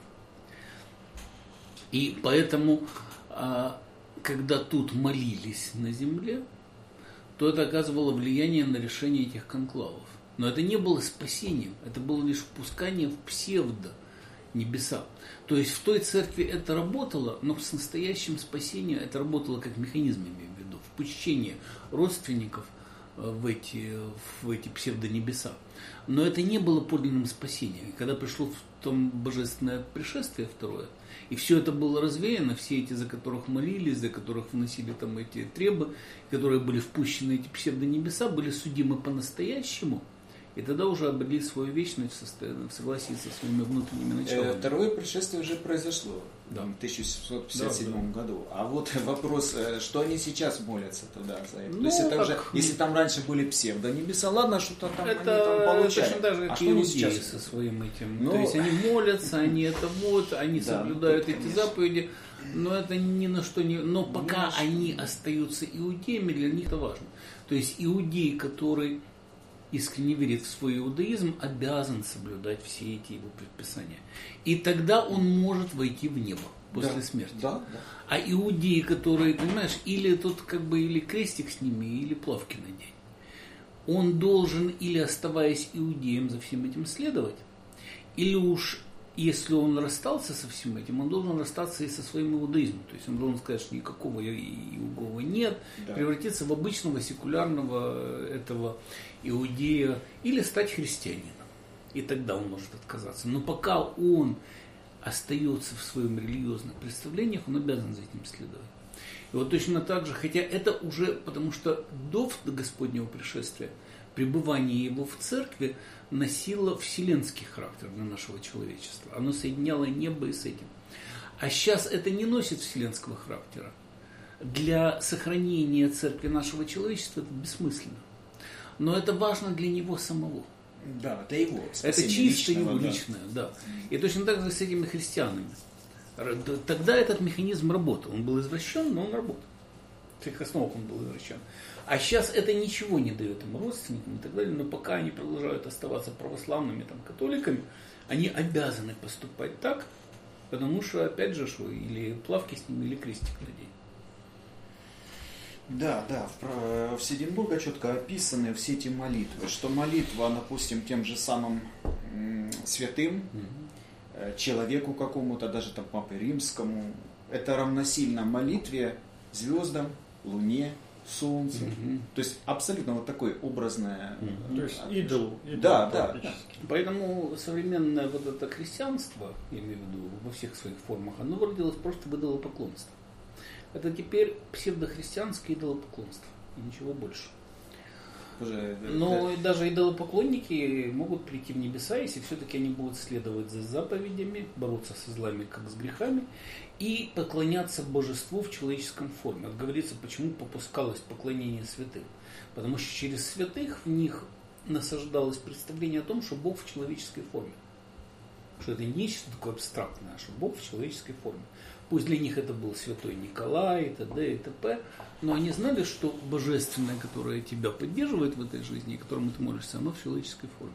И поэтому, когда тут молились на земле, то это оказывало влияние на решение этих конклавов. Но это не было спасением, это было лишь впускание в псевдонебеса. То есть в той церкви это работало, но с настоящим спасением это работало как механизм, имею в виду, впущение родственников в эти псевдонебеса. Но это не было подлинным спасением. И когда пришло в том божественное пришествие второе, и все это было развеяно, все эти, за которых молились, за которых вносили там эти требы, которые были впущены, эти псевдонебеса, были судимы по-настоящему, И тогда уже обрели свою вечность в согласии со своими внутренними началами. Второе пришествие уже произошло Да. в 1757 году. А вот вопрос, что они сейчас молятся тогда за это? Ну, То есть это так, уже, если там раньше были псевдонебеса, ладно, что-то там они там Это получали. точно так же, А как что и они иудеи сейчас? со своим этим. Ну, То есть они молятся, они это вот, они Да, соблюдают тут, эти конечно. заповеди, но это ни на что не... Но пока они остаются иудеями, для них это важно. То есть иудей, который искренне верит в свой иудаизм, обязан соблюдать все эти его предписания. И тогда он может войти в небо после смерти. Да, да. А иудеи, которые, понимаешь, или тут как бы или крестик с ними, или плавки надень. Он должен, или оставаясь иудеем, за всем этим следовать, или уж, если он расстался со всем этим, он должен расстаться и со своим иудаизмом. То есть он должен сказать, что никакого иугова нет, Да. превратиться в обычного секулярного этого иудея, или стать христианином. И тогда он может отказаться. Но пока он остается в своем религиозных представлениях, он обязан за этим следовать. И вот точно так же, хотя это уже, потому что до Господнего пришествия пребывание его в церкви носило вселенский характер для нашего человечества. Оно соединяло небо и с этим. А сейчас это не носит вселенского характера. Для сохранения церкви нашего человечества это бессмысленно. Но это важно для него самого. Да, для его Это спасения чисто личного, его да. личное, да. И точно так же с этими христианами. Тогда этот механизм работал. Он был извращен, но он работал. В своих основах он был извращен. А сейчас это ничего не дает им родственникам и так далее. Но пока они продолжают оставаться православными, там, католиками, они обязаны поступать так, потому что, опять же, что или плавки с ними, или крестик надень. Да, да, в Седенбурга четко описаны все эти молитвы, что молитва, допустим, тем же самым святым, человеку какому-то, даже там Папе Римскому, это равносильно молитве звездам, луне, солнцу. То есть абсолютно вот такое образное. То есть идол. Да, да, практически. Поэтому современное вот это христианство, я имею в виду во всех своих формах, оно выродилось просто в идолопоклонство. Это теперь псевдохристианское идолопоклонство. И ничего больше. Уже, Но и даже идолопоклонники могут прийти в небеса, если все-таки они будут следовать за заповедями, бороться со злами, как с грехами, и поклоняться божеству в человеческом форме. Вот говорится, почему попускалось поклонение святым. Потому что через святых в них насаждалось представление о том, что Бог в человеческой форме. Что это не нечто такое абстрактное, а что Бог в человеческой форме. Пусть для них это был святой Николай, и т.д. и т.п., но они знали, что божественное, которое тебя поддерживает в этой жизни, и которому ты молишься, оно в человеческой форме.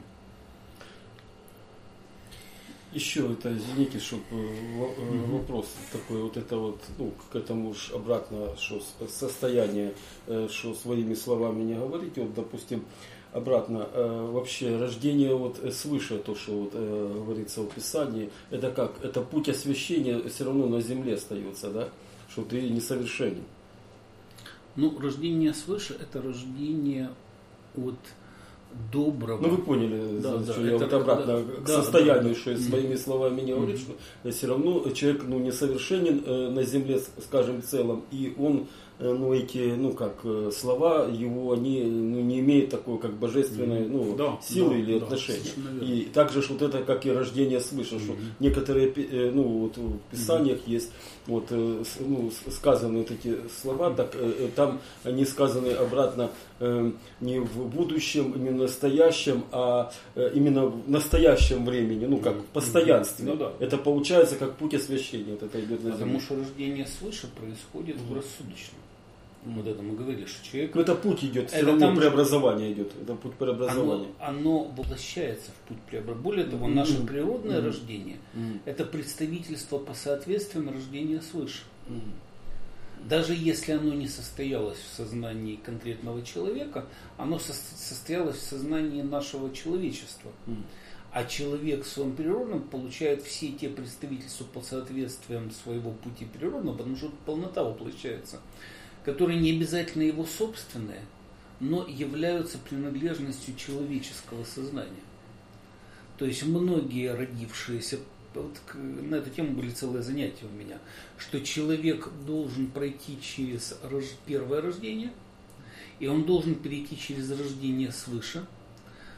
Еще это, извините, чтобы вопрос такой, вот это вот, ну, к этому ж обратно, что состояние, что своими словами не говорите, вот, допустим, обратно, вообще рождение вот свыше, то, что вот, говорится в Писании, это как? Это путь освящения все равно на земле остается, да? Что ты несовершенен. Ну, рождение свыше – это рождение от доброго. Ну, вы поняли, Да, что да, я это вот обратно да, к да, состоянию, да. что своими словами не говорит, что все равно человек, ну, несовершенен на земле, скажем, в целом, и он, ну, эти, ну, как слова его, они, ну, не имеют такой, как божественной, ну, Да, силы да, или да, отношения. совершенно верно. И также ж вот это, как и рождение свыше, что некоторые, ну, вот в Писаниях есть, вот, ну, сказаны вот эти слова, так там они сказаны обратно не в будущем, не в настоящем, а именно в настоящем времени, ну, как в постоянстве. Ну, да. Это получается как путь освящения, вот это идет на Потому земле. что рождение свыше происходит в рассудочном. Вот это мы говорили, что человек... Ну, это путь идет, все Это равно там же- преобразование идет, это путь преобразования. Оно воплощается в путь преобразования. Более того, наше природное рождение – это представительство по соответствиям рождения свыше. Даже если оно не состоялось в сознании конкретного человека, оно состоялось в сознании нашего человечества. А человек в своем природном получает все те представительства по соответствиям своего пути природного, потому что полнота воплощается, которые не обязательно его собственные, но являются принадлежностью человеческого сознания. То есть многие родившиеся, вот на эту тему были целые занятия у меня, что человек должен пройти через первое рождение, и он должен перейти через рождение свыше,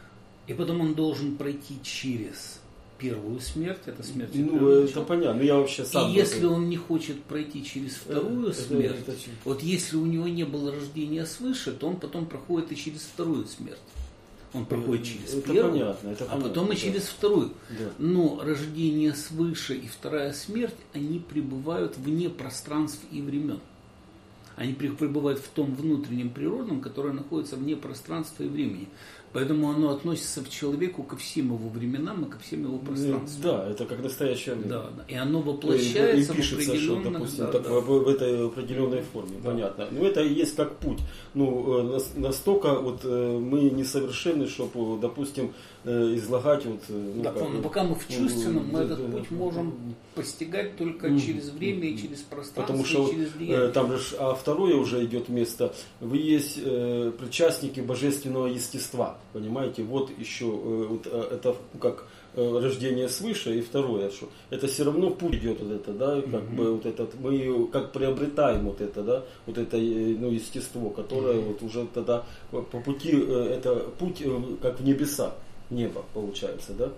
И потом он должен пройти через первую смерть, это смерть. Это понятно, я вообще сам... И если он не хочет пройти через вторую смерть, вот если у него не было рождения свыше, то он потом проходит и через вторую смерть. Он проходит через первую, а потом и через вторую. Да. Но рождение свыше и вторая смерть, они пребывают вне пространств и времен. Они пребывают в том внутреннем природном, которое находится вне пространства и времени. Поэтому оно относится к человеку ко всем его временам и ко всем его пространствам. Да, это как настоящее время. Да, да. И оно воплощается и пишется, в определенных... что, допустим, в этой определенной форме. Да. Понятно. Но это и есть как путь. Настолько вот мы несовершенны, чтобы, допустим, излагать вот... но пока мы в чувственном, мы этот путь можем постигать только через время и через пространство, потому что и через деяние. Там же, а второе уже идет место. Вы есть причастники божественного естества. Понимаете, вот еще вот это как рождение свыше, и второе, что это все равно путь идет вот это, да, как бы вот этот, мы как приобретаем вот это, да, вот это естество, которое вот уже тогда по пути, это путь как в небеса, небо получается, да.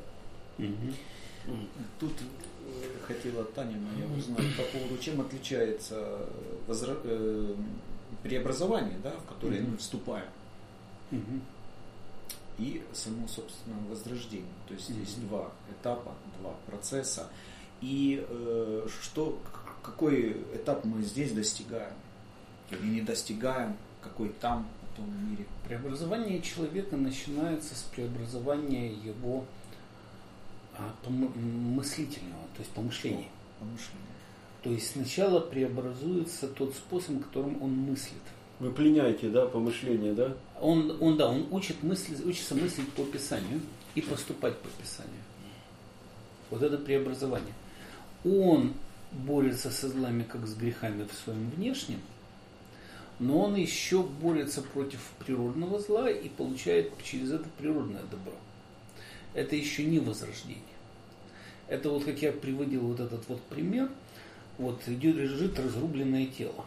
Тут хотела Таня моя узнать по поводу, чем отличается преобразование, да, в которое мы вступаем. И само, собственно, возрождение. То есть здесь два этапа, два процесса. И какой этап мы здесь достигаем? Или не достигаем, какой там, в том мире? Преобразование человека начинается с преобразования его мыслительного, то есть помышления. То есть сначала преобразуется тот способ, которым он мыслит. Вы пленяете, да, помышление, да? Он учится мыслить по Писанию и поступать по Писанию. Вот это преобразование. Он борется со злами, как с грехами в своем внешнем, но он еще борется против природного зла и получает через это природное добро. Это еще не возрождение. Это вот, как я приводил вот этот вот пример, вот лежит разрубленное тело.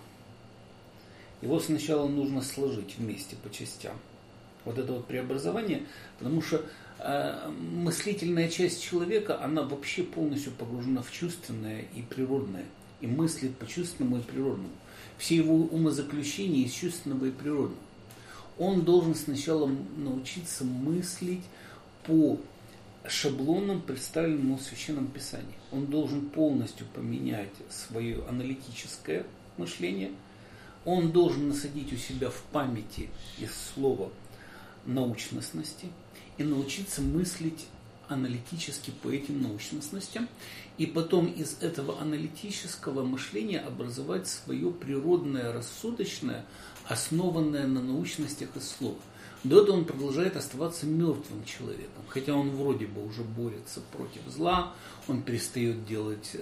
Его сначала нужно сложить вместе по частям. Вот это вот преобразование, потому что мыслительная часть человека, она вообще полностью погружена в чувственное и природное. И мыслит по чувственному и природному. Все его умозаключения из чувственного и природного. Он должен сначала научиться мыслить по шаблонам, представленным в Священном Писании. Он должен полностью поменять свое аналитическое мышление. Он должен насадить у себя в памяти из слова научностности и научиться мыслить аналитически по этим научностностям. И потом из этого аналитического мышления образовать свое природное, рассудочное, основанное на научностях из слова. До этого он продолжает оставаться мертвым человеком. Хотя он вроде бы уже борется против зла, он перестает делать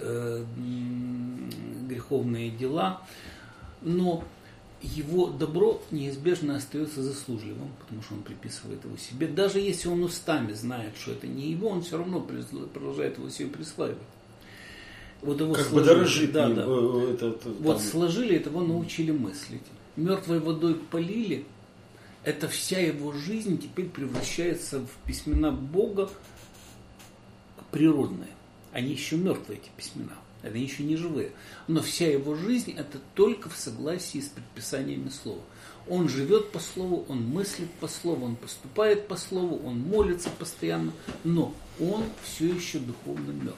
греховные дела, но его добро неизбежно остается заслужливым, потому что он приписывает его себе. Даже если он устами знает, что это не его, он все равно продолжает его себе присваивать. Вот его как сложили, бы дорожит да. Вот сложили, этого научили мыслить. Мертвой водой полили, это вся его жизнь теперь превращается в письмена Бога природные. Они еще мертвые, эти письмена. Это еще не живые. Но вся его жизнь это только в согласии с предписаниями слова. Он живет по слову, он мыслит по слову, он поступает по слову, он молится постоянно, но он все еще духовно мертв.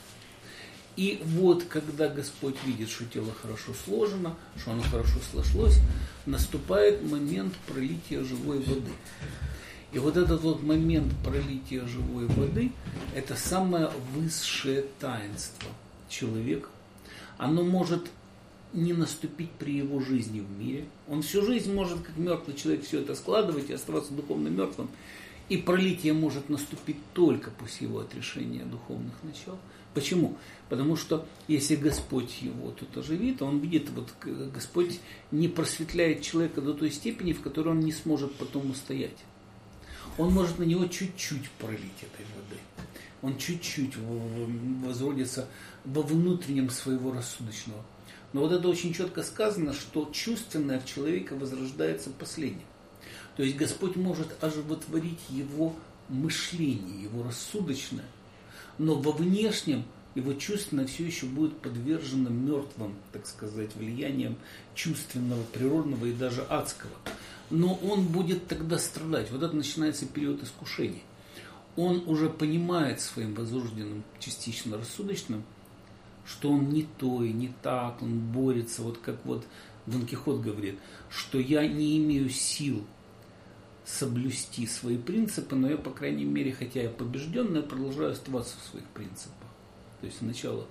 И вот, когда Господь видит, что тело хорошо сложено, что оно хорошо сложилось, наступает момент пролития живой воды. И вот этот вот момент пролития живой воды, это самое высшее таинство человека. Оно может не наступить при его жизни в мире. Он всю жизнь может, как мертвый человек, все это складывать и оставаться духовно мертвым. И пролитие может наступить только после его отрешения духовных начал. Почему? Потому что если Господь его тут оживит, он видит, вот Господь не просветляет человека до той степени, в которой он не сможет потом устоять. Он может на него чуть-чуть пролить этой воды. Он чуть-чуть возродится во внутреннем своего рассудочного. Но вот это очень четко сказано, что чувственное в человеке возрождается последним. То есть Господь может оживотворить его мышление его рассудочное, но во внешнем его чувственное все еще будет подвержено мертвым, так сказать, влияниям чувственного, природного и даже адского. Но он будет тогда страдать. Вот это начинается период искушений. Он уже понимает своим возрожденным, частично рассудочным, что он не то и не так, он борется, вот как вот Дон Кихот говорит, что я не имею сил соблюсти свои принципы, но я, по крайней мере, хотя я побежденный, продолжаю оставаться в своих принципах. То есть сначала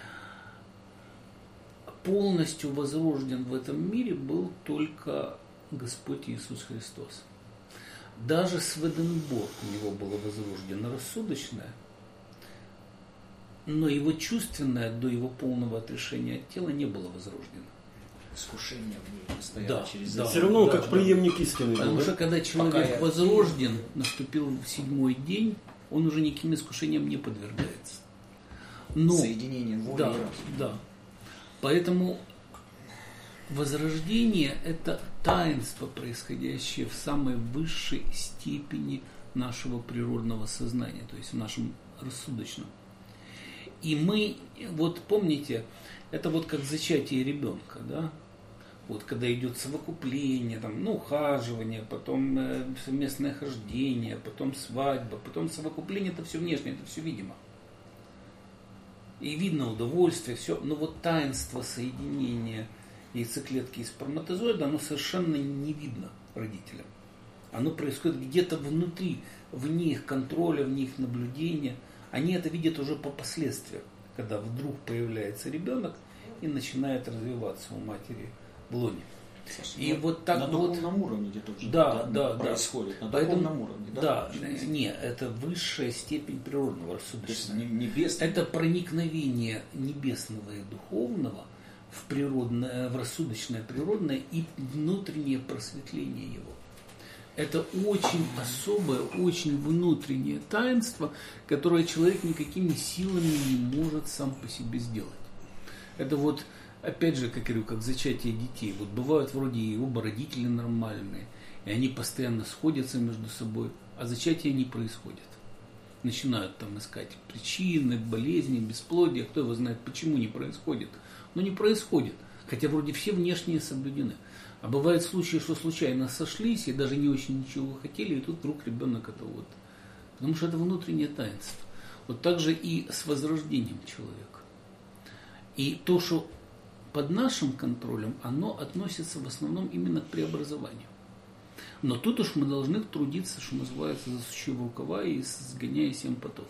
полностью возрожден в этом мире был только Господь Иисус Христос. Даже Сведенборг у него было возрождено рассудочное, но его чувственное до его полного отрешения от тела не было возрождено. Искушение постоянно через да, Все равно да, как преемник истины. Потому что когда человек возрожден, наступил в 7-й день, он уже никаким искушениям не подвергается. Но, соединение воли и разума. Да. Поэтому возрождение – это таинство, происходящее в самой высшей степени нашего природного сознания, то есть в нашем рассудочном. И мы, вот помните, это вот как зачатие ребенка, да? Вот когда идет совокупление, там, ну, ухаживание, потом совместное хождение, потом свадьба, потом совокупление, это все внешнее, это все видимо. И видно удовольствие, все. Но вот таинство соединения яйцеклетки и сперматозоида, оно совершенно не видно родителям. Оно происходит где-то внутри, вне их контроля, вне их наблюдения. Они это видят уже по последствиям, когда вдруг появляется ребенок и начинает развиваться у матери в лоне. И вот так на духовном уровне где-то уже происходит. На духовном уровне, да? Да, не, это высшая степень природного рассудочного. Небесного. Это проникновение небесного и духовного в природное, в рассудочное природное и внутреннее просветление его. Это очень особое, очень внутреннее таинство, которое человек никакими силами не может сам по себе сделать. Это вот, опять же, как я говорю, как зачатие детей. Вот бывают вроде и оба родители нормальные, и они постоянно сходятся между собой, а зачатие не происходит. Начинают там искать причины, болезни, бесплодия, кто его знает, почему не происходит. Но не происходит, хотя вроде все внешние соблюдены. А бывают случаи, что случайно сошлись и даже не очень ничего хотели, и тут вдруг ребенок это вот. Потому что это внутреннее таинство. Вот так же и с возрождением человека. И то, что под нашим контролем, оно относится в основном именно к преобразованию. Но тут уж мы должны трудиться, что называется, засучив рукава и сгоняя 7 потов.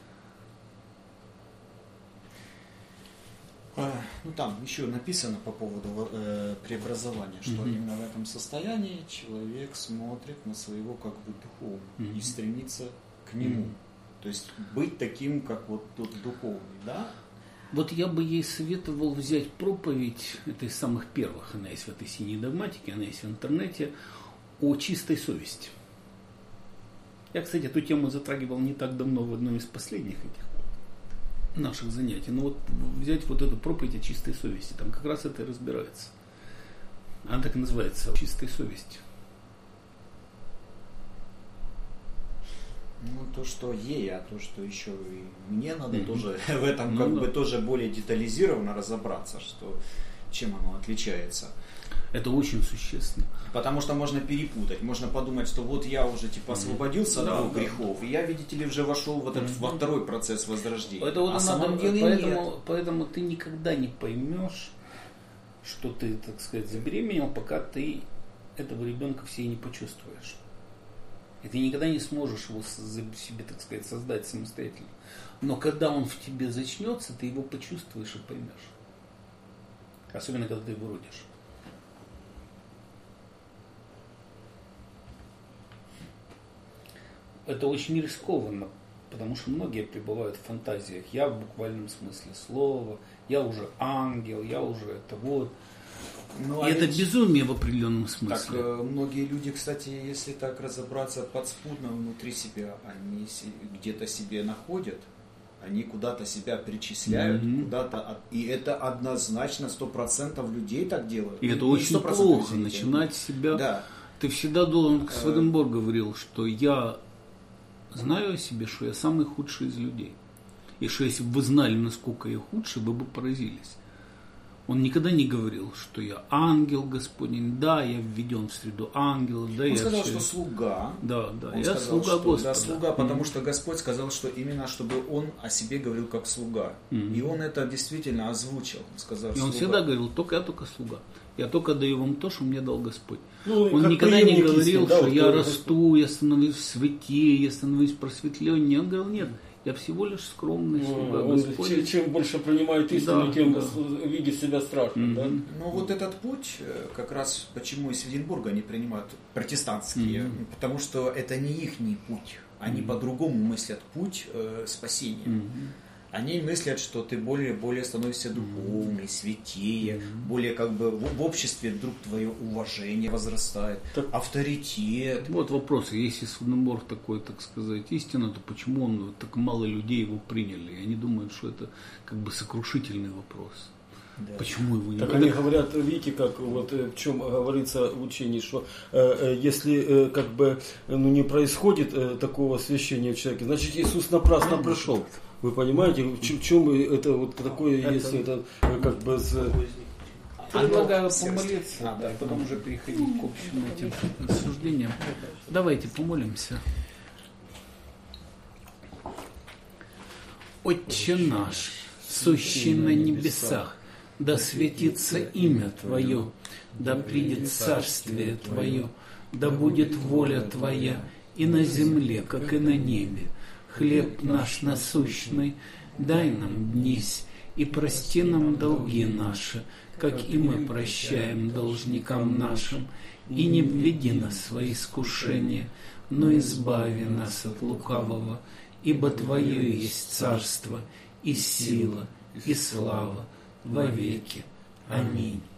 Ну там еще написано по поводу преобразования, что именно в этом состоянии человек смотрит на своего как бы духовного и стремится к нему. То есть быть таким, как вот тот духовный, да? Вот я бы ей советовал взять проповедь, это из самых первых, она есть в этой синей догматике, она есть в интернете, о чистой совести. Я, кстати, эту тему затрагивал не так давно в одном из последних этих наших занятий. Но вот взять вот эту проповедь о чистой совести, там как раз это и разбирается. Она так и называется, чистой совести. Ну, то, что ей, а то, что еще и мне надо тоже в этом как бы тоже более детализированно разобраться, что чем оно отличается. Это очень существенно. Потому что можно перепутать, можно подумать, что вот я уже типа освободился от двух грехов, и я, видите ли, уже вошел в этот, во второй процесс возрождения. Это вот на самом деле поэтому ты никогда не поймешь, что ты, так сказать, забеременел, пока ты этого ребенка все не почувствуешь. И ты никогда не сможешь его себе, так сказать, создать самостоятельно. Но когда он в тебе зачнется, ты его почувствуешь и поймешь. Особенно, когда ты его родишь. Это очень рискованно, потому что многие пребывают в фантазиях. Я в буквальном смысле слова, я уже ангел, я уже это вот. Ну, и это безумие в определенном смысле. Так, многие люди, кстати, если так разобраться подспудно внутри себя, они где-то себе находят, они куда-то себя причисляют, куда-то, и это однозначно 100% людей так делают. И это очень плохо, начинать себя. Да. Ты всегда должен, Сведенборг говорил, что я знаю о себе, что я самый худший из людей. И что если бы вы знали, насколько я худший, вы бы поразились. Он никогда не говорил, что я ангел Господень, да, я введен в среду ангелов, да, Он я сказал, человек. что слуга. Да, да, Он я сказал, слуга что, Господа. Да, слуга, потому что Господь сказал, что именно чтобы он о себе говорил как слуга. И он это действительно озвучил. Он сказал, И он слуга. всегда говорил, только я только слуга. Я только даю вам то, что мне дал Господь. Ну, Он как никогда не преемник говорил, истины, да, что вот я как- расту, я становлюсь святее, я становлюсь просветленнее. Он говорил, нет, я всего лишь скромный слуга Он Господень. чем больше принимает истину, Да, тем да. видит себя страшным. Да? Но вот этот путь, как раз почему из Сведенбурга они принимают протестантские, потому что это не их путь. Они по-другому мыслят путь спасения. Они мыслят, что ты более становишься духовный, святее, более как бы в обществе вдруг твое уважение возрастает, авторитет. Вот вопрос, если Сведенборг такой, так сказать, истина, то почему он так мало людей его приняли? И они думают, что это как бы сокрушительный вопрос. Да. Почему его не Так приняли? они говорят, видите, как вот в чем говорится в учении, что если как бы не происходит такого освящения в человеке, значит Иисус напрасно пришел. Вы понимаете, в чем это вот такое, если это как бы Предлагаю помолиться, и потом уже переходить к общим этим рассуждениям. Давайте помолимся. Отче наш, сущий на небесах, да светится имя Твое, да придет царствие Твое, да будет воля Твоя и на земле, как и на небе. Хлеб наш насущный дай нам днесь, и прости нам долги наши, как и мы прощаем должникам нашим, и не введи нас в свои искушения, но избави нас от лукавого, ибо Твое есть царство, и сила, и слава во веки. Аминь.